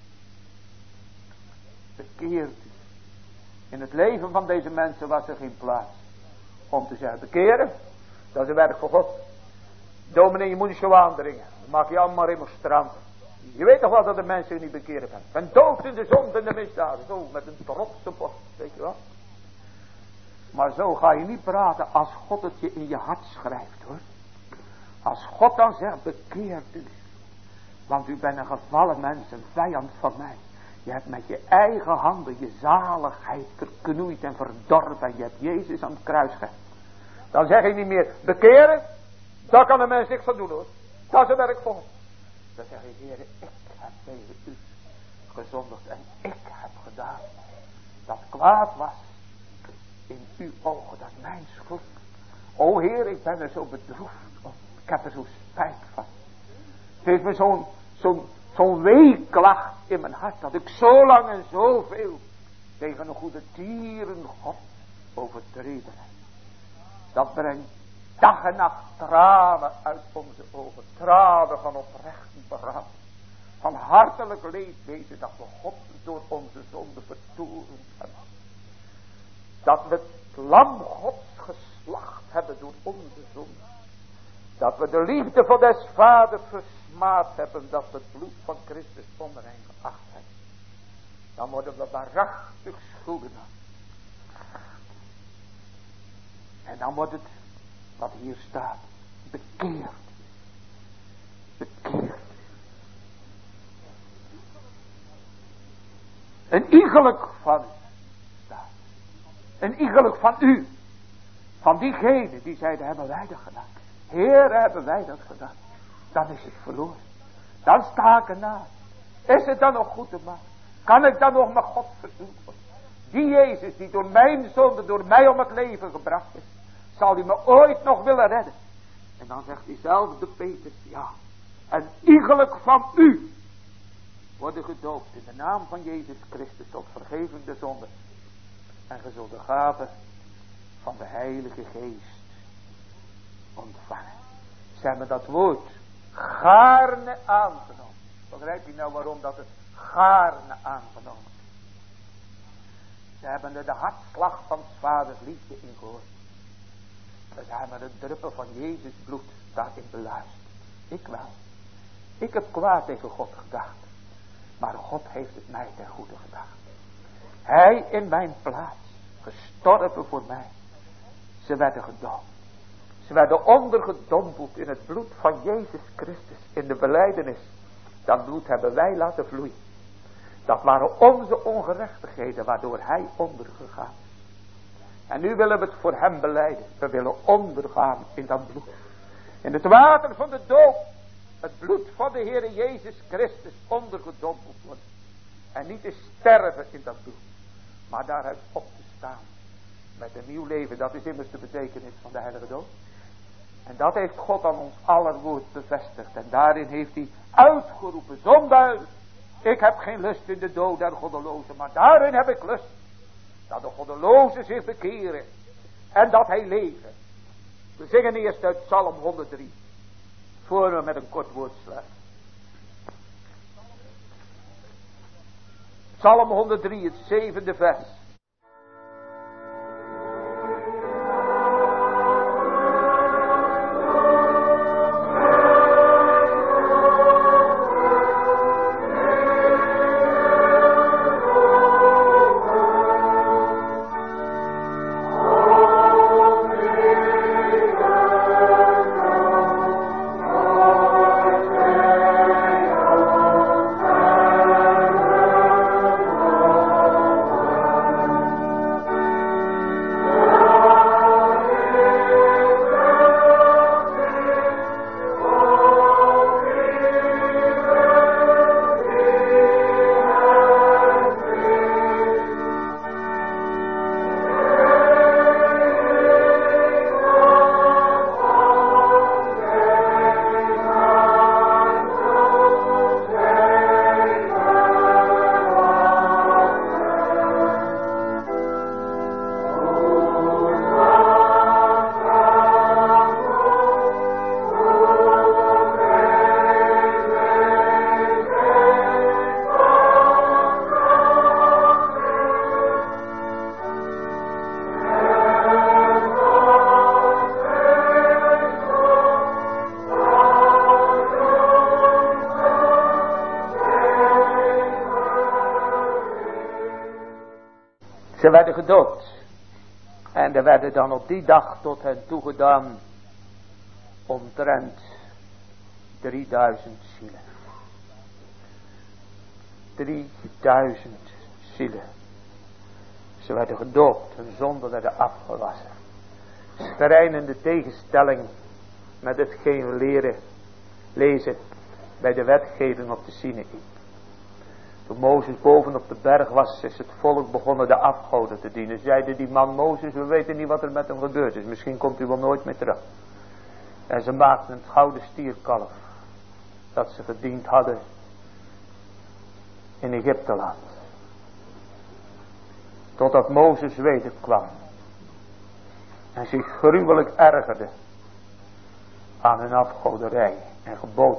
Bekeert u. In het leven van deze mensen was er geen plaats om te zeggen, bekeren, dat is een werk voor God. Dominee, je moet niet zo aandringen. Dan maak je allemaal remonstranten. Je weet toch wel dat de mensen niet bekeren zijn. Ben dood in de zonde en de misdaden. Zo met een trotse borst, weet je wel. Maar zo ga je niet praten als God het je in je hart schrijft hoor. Als God dan zegt, bekeert u. Want u bent een gevallen mens, een vijand van mij. Je hebt met je eigen handen je zaligheid verknoeid en verdorven. En je hebt Jezus aan het kruis gegeven. Dan zeg ik niet meer, bekeren. Daar kan een mens niks van doen hoor. Dat is een werk voor God. Dan zeg ik, Heer, ik heb tegen u gezondigd. En ik heb gedaan dat kwaad was. In uw ogen, dat is mijn schuld. O Heer, ik ben er zo bedroefd om. Ik heb er zo spijt van. Het heeft me zo'n weeklacht in mijn hart. Dat ik zo lang en zoveel tegen een goede tieren God overtreden heb. Dat brengt dag en nacht tranen uit onze ogen. Tranen van oprecht berouw. Van hartelijk leedwezen dat we God door onze zonde vertoerend hebben. Dat we het lam Gods geslacht hebben door onze zonde. Dat we de liefde van des vaders versmaad hebben. Dat we het bloed van Christus onrein geacht hebben. Dan worden we waarachtig schuldenaar. En dan wordt het, wat hier staat, bekeerd. Bekeerd. Een iegelijk van u staat. Een iegelijk van u. Van diegenen die zeiden, hebben wij dat gedaan. Heer, hebben wij dat gedaan. dan is het verloren. Dan sta ik ernaast. Is het dan nog goed te maken? Kan ik dan nog met God verzoend worden? Die Jezus die door mijn zonde, door mij om het leven gebracht is, zal hij me ooit nog willen redden? En dan zegt diezelfde Petrus, ja, en iegelijk van u worden gedoopt in de naam van Jezus Christus tot vergeving der zonde. En ge zult de gave van de Heilige Geest ontvangen. Ze hebben dat woord gaarne aangenomen. Begrijpt u nou waarom dat het gaarne aangenomen is? Ze hebben er de hartslag van het vaders liefde in gehoord. Ze hebben de druppel van Jezus bloed daarin beluisterd. Ik wel. Ik heb kwaad tegen God gedacht. Maar God heeft het mij ten goede gedacht. Hij in mijn plaats. Gestorven voor mij. Ze werden gedoopt. Ze werden ondergedompeld in het bloed van Jezus Christus. In de belijdenis. Dat bloed hebben wij laten vloeien. Dat waren onze ongerechtigheden waardoor hij ondergegaan is. En nu willen we het voor hem belijden. We willen ondergaan in dat bloed. In het water van de doop. Het bloed van de Heer Jezus Christus ondergedompeld worden. En niet te sterven in dat bloed. Maar daaruit op te staan. Met een nieuw leven. Dat is immers de betekenis van de heilige doop. En dat heeft God aan ons aller woord bevestigd. En daarin heeft hij uitgeroepen. Zondaar. Ik heb geen lust in de dood der goddelozen. Maar daarin heb ik lust. Dat de goddelozen zich bekeren. En dat hij leven. We zingen eerst uit Psalm 103. Voor we met een kort woord sluiten. Psalm 103, het 7e vers. Ze werden gedoopt. En er werden dan op die dag tot hen toegedaan omtrent 3000 zielen. 3000 zielen. Ze werden gedoopt, hun zonden werden afgewassen. Schrijnende tegenstelling met hetgeen we lezen bij de wetgeving op de Sinaï. Toen Mozes boven op de berg was, is het volk begonnen de afgoden te dienen. Zeiden die man Mozes, we weten niet wat er met hem gebeurd is. Misschien komt u wel nooit meer terug. En ze maakten het gouden stierkalf dat ze gediend hadden in Egypteland. Totdat Mozes wederkwam. En zich gruwelijk ergerde aan hun afgoderij. En gebood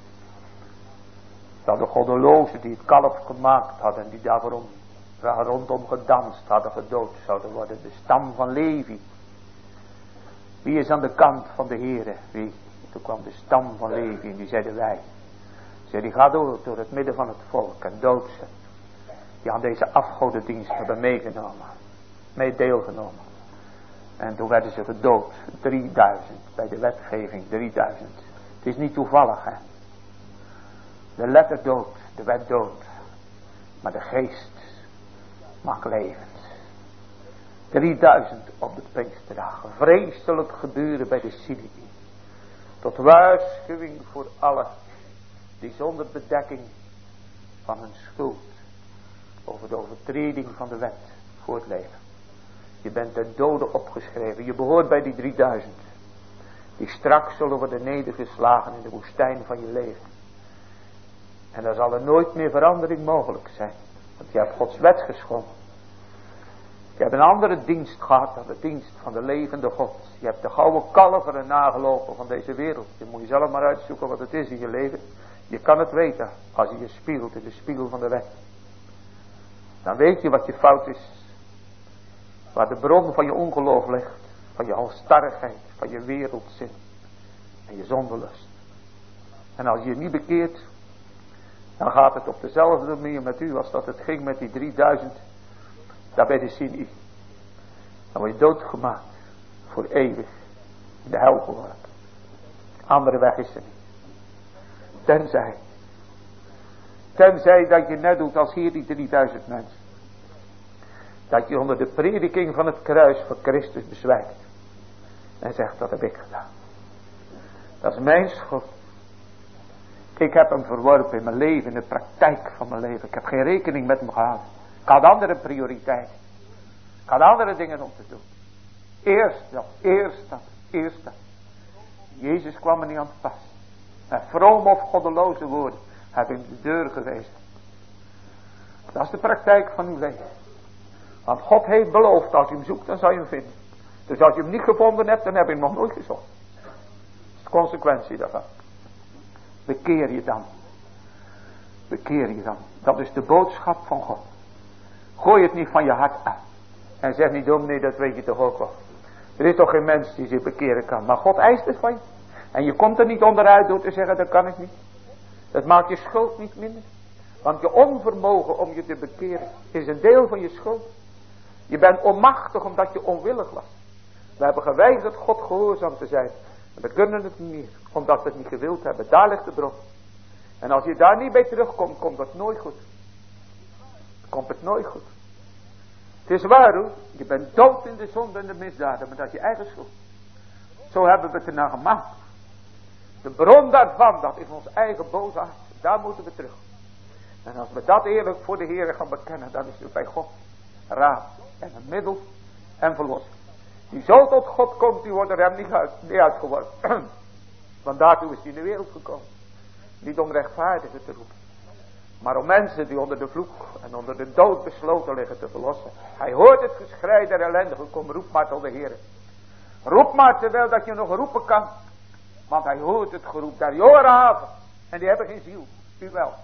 dat de goddelozen die het kalf gemaakt hadden, die daar rondom gedanst hadden, gedood zouden worden. De stam van Levi. Wie is aan de kant van de Heere? Wie? Toen kwam de stam van Levi en die zeiden wij. Die gaat door het midden van het volk en dood ze. Die aan deze afgodendienst hebben mee deelgenomen. En toen werden ze gedood. 3000 bij de wetgeving, 3000. Het is niet toevallig, hè. De letter dood, de wet dood. Maar de geest maakt levend. 3000 op de Pinksterdag. Vreselijk gebeuren bij de Sinaï. Tot waarschuwing voor allen die zonder bedekking van hun schuld over de overtreding van de wet voortleven. Je bent ten dode opgeschreven. Je behoort bij die 3000. Die straks zullen worden nedergeslagen in de woestijn van je leven. En dan zal er nooit meer verandering mogelijk zijn. Want je hebt Gods wet geschonden. Je hebt een andere dienst gehad dan de dienst van de levende God. Je hebt de gouden kalveren nagelopen van deze wereld. Je moet je zelf maar uitzoeken wat het is in je leven. Je kan het weten als je je spiegelt in de spiegel van de wet. Dan weet je wat je fout is. Waar de bron van je ongeloof ligt. Van je halsstarrigheid. Van je wereldzin. En je zondelust. En als je je niet bekeert. Dan gaat het op dezelfde manier met u als dat het ging met die 3000. Daar bij de Sinai. Dan word je doodgemaakt. Voor eeuwig. In de hel geworpen. Andere weg is er niet. Tenzij dat je net doet als hier die 3000 mensen. Dat je onder de prediking van het kruis van Christus bezwijkt. En zegt, dat heb ik gedaan. Dat is mijn schuld. Ik heb hem verworpen in mijn leven, in de praktijk van mijn leven. Ik heb geen rekening met hem gehouden. Ik had andere prioriteiten. Ik had andere dingen om te doen. Eerst dat. Jezus kwam er niet aan te pas. Met vrome of goddeloze woorden heb ik de deur gewezen. Dat is de praktijk van uw leven. Want God heeft beloofd, als je hem zoekt, dan zal je hem vinden. Dus als je hem niet gevonden hebt, dan heb je hem nog nooit gezocht. Dat is de consequentie daarvan. Bekeer je dan. Dat is de boodschap van God. Gooi het niet van je hart af. En zeg niet, dominee, dat weet je toch ook wel. Er is toch geen mens die zich bekeren kan. Maar God eist het van je. En je komt er niet onderuit door te zeggen, dat kan ik niet. Dat maakt je schuld niet minder. Want je onvermogen om je te bekeren is een deel van je schuld. Je bent onmachtig omdat je onwillig was. We hebben geweigerd God gehoorzaam te zijn. En we kunnen het niet meer, omdat we het niet gewild hebben. Daar ligt de bron. En als je daar niet bij terugkomt, komt het nooit goed. Het is waar hoor, je bent dood in de zonde en de misdaden, maar dat is je eigen schuld. Zo hebben we het ernaar gemaakt. De bron daarvan, dat is ons eigen boze hart. Daar moeten we terug. En als we dat eerlijk voor de Heer gaan bekennen, dan is het bij God raad en een middel en verlossing. Die zo tot God komt, die wordt er hem niet uitgeworpen. Want daartoe is hij in de wereld gekomen. Niet om rechtvaardigen te roepen. Maar om mensen die onder de vloek en onder de dood besloten liggen te verlossen. Hij hoort het geschrei der ellendigen. Kom, roep maar tot de Heer. Roep maar terwijl dat je nog roepen kan. Want hij hoort het geroep der Joraven. En die hebben geen ziel. U wel.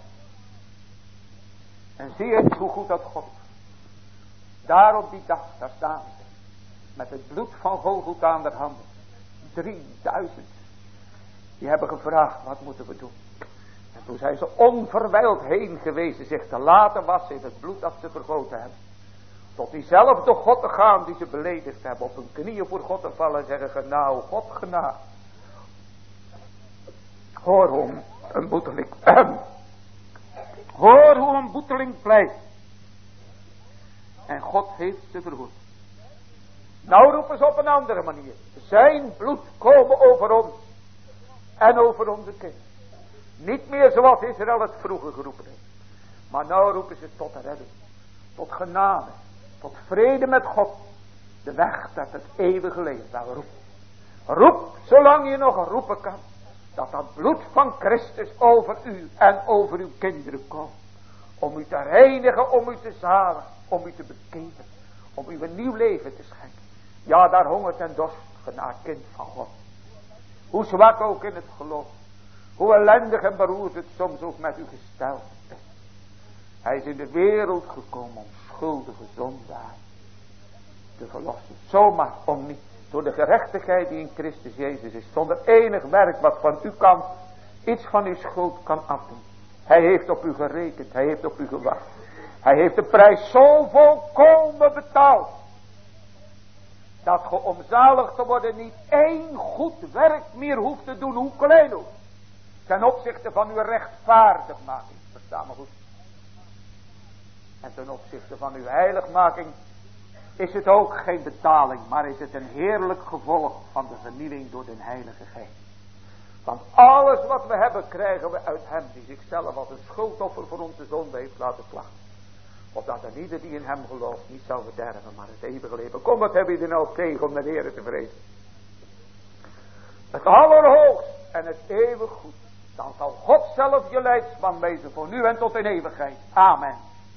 En zie eens hoe goed dat God. Daar op die dag, daar staan ze. Met het bloed van Golgotha aan de handen. 3000. Die hebben gevraagd, wat moeten we doen? En toen zijn ze onverwijld heen geweest zich te laten wassen in het bloed dat ze vergoten hebben. Tot diezelfde God te gaan die ze beledigd hebben. Op hun knieën voor God te vallen en zeggen, nou God genade. Hoor hoe een boeteling. Hoor hoe een boeteling pleit. En God heeft ze verhoed. Nou roepen ze op een andere manier. Zijn bloed komen over ons. En over onze kinderen. Niet meer zoals Israël het vroeger geroepen heeft. Maar nou roepen ze tot redding. Tot genade. Tot vrede met God. De weg dat het eeuwige leven. Nou roep. Roep zolang je nog roepen kan. Dat bloed van Christus over u en over uw kinderen komt. Om u te reinigen, om u te zalen. Om u te bekeren. Om u een nieuw leven te schenken. Ja, daar hongert en dorst naar kind van God. Hoe zwak ook in het geloof. Hoe ellendig en beroerd het soms ook met u gesteld is. Hij is in de wereld gekomen om schuldige zondaar te verlossen. Zomaar om niet. Door de gerechtigheid die in Christus Jezus is. Zonder enig werk wat van u kan. Iets van uw schuld kan afdoen. Hij heeft op u gerekend. Hij heeft op u gewacht. Hij heeft de prijs zo volkomen betaald. Dat ge om zalig te worden niet één goed werk meer hoeft te doen. Hoe klein ook. Ten opzichte van uw rechtvaardigmaking. Versta me goed. En ten opzichte van uw heiligmaking. Is het ook geen betaling. Maar is het een heerlijk gevolg van de vernieuwing door de Heilige Geest. Want alles wat we hebben krijgen we uit hem die zichzelf als een schuldoffer voor onze zonde heeft laten slachten. Opdat er ieder die in hem gelooft niet zou verderven, maar het eeuwige leven. Kom, wat heb je er nou tegen om de Heer te vrezen? Het allerhoogst en het eeuwig goed. Dan zal God zelf je leidsman wezen voor nu en tot in eeuwigheid. Amen.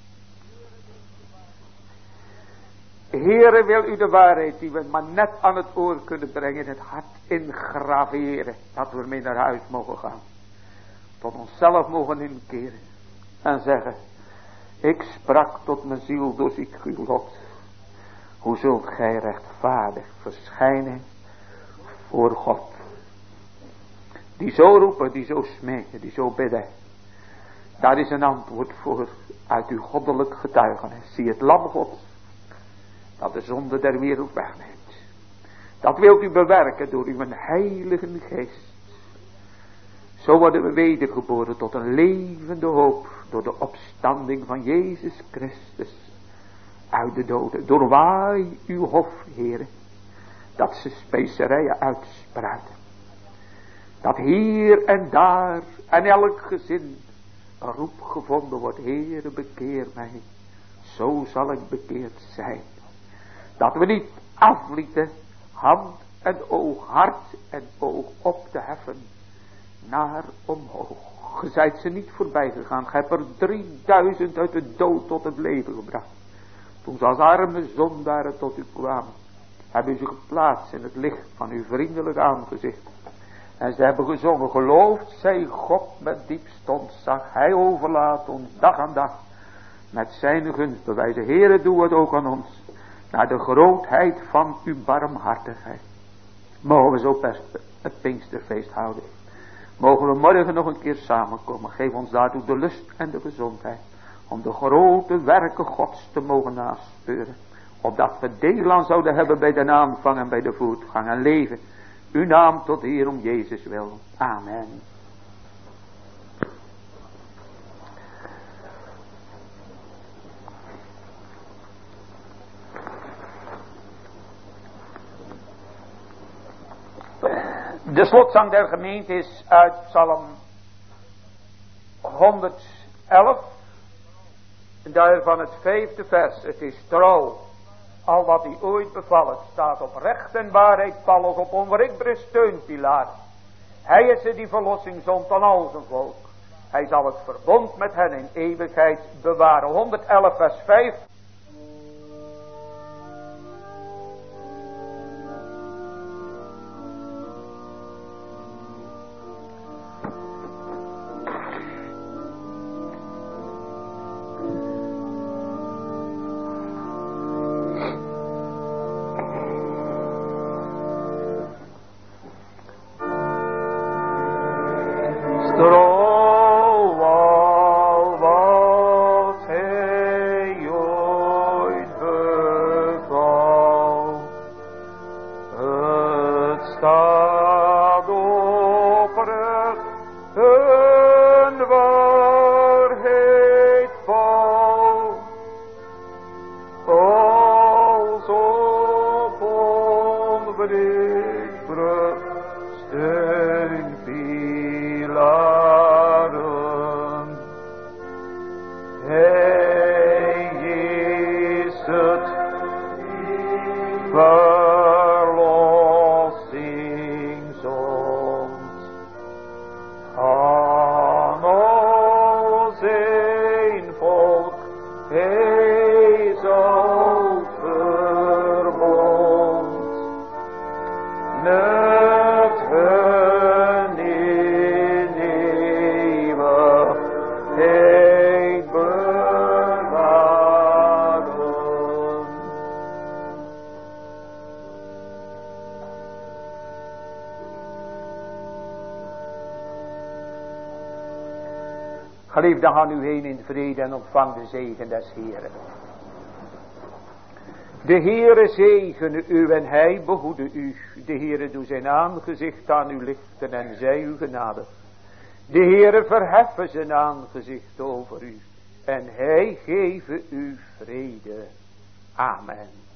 Heere, wil u de waarheid die we maar net aan het oor kunnen brengen, in het hart ingraveren, dat we ermee naar huis mogen gaan. Tot onszelf mogen inkeren en zeggen, ik sprak tot mijn ziel, doorziet uw lot. Hoe zult gij rechtvaardig verschijnen voor God? Die zo roepen, die zo smeken, die zo bidden. Daar is een antwoord voor uit uw goddelijk getuigenis. Zie het lam Gods, dat de zonde der wereld wegneemt. Dat wilt u bewerken door uw heilige geest. Zo worden we wedergeboren tot een levende hoop door de opstanding van Jezus Christus uit de doden. Doorwaai uw hof, Heere, dat ze specerijen uitspruiten. Dat hier en daar en elk gezin een roep gevonden wordt, Heere, bekeer mij. Zo zal ik bekeerd zijn. Dat we niet aflieten hand en oog, hart en oog op te heffen naar omhoog. Ge zijt ze niet voorbij gegaan. Gij hebt er 3000 uit de dood tot het leven gebracht. Toen ze als arme zondaren tot u kwamen, hebben u ze geplaatst in het licht van uw vriendelijk aangezicht. En ze hebben gezongen, geloofd zij God met diepst ontzag. Hij overlaat ons dag aan dag met zijn gunstbewijzen. Heere, doe het ook aan ons, naar de grootheid van uw barmhartigheid. Mogen we zo best het Pinksterfeest houden. Mogen we morgen nog een keer samenkomen. Geef ons daartoe de lust en de gezondheid. Om de grote werken Gods te mogen naspeuren. Opdat we deel aan zouden hebben bij de aanvang en bij de voortgang. En leven uw naam tot eer om Jezus wil. Amen. De slotzang der gemeente is uit Psalm 111. En daarvan het 5e vers. Het is trouw. Al wat hij ooit bevallen staat op recht en waarheid vallig op onwrikbare steunpilaar. Hij is het die verlossing zond aan al zijn volk. Hij zal het verbond met hen in eeuwigheid bewaren. 111 vers 5. Geliefden, gaan u heen in vrede en ontvang de zegen des Heeren. De Heere zegene u en hij behoede u. De Heere doe zijn aangezicht aan u lichten en zij u genadig. De Heere verheffen zijn aangezicht over u en hij geven u vrede. Amen.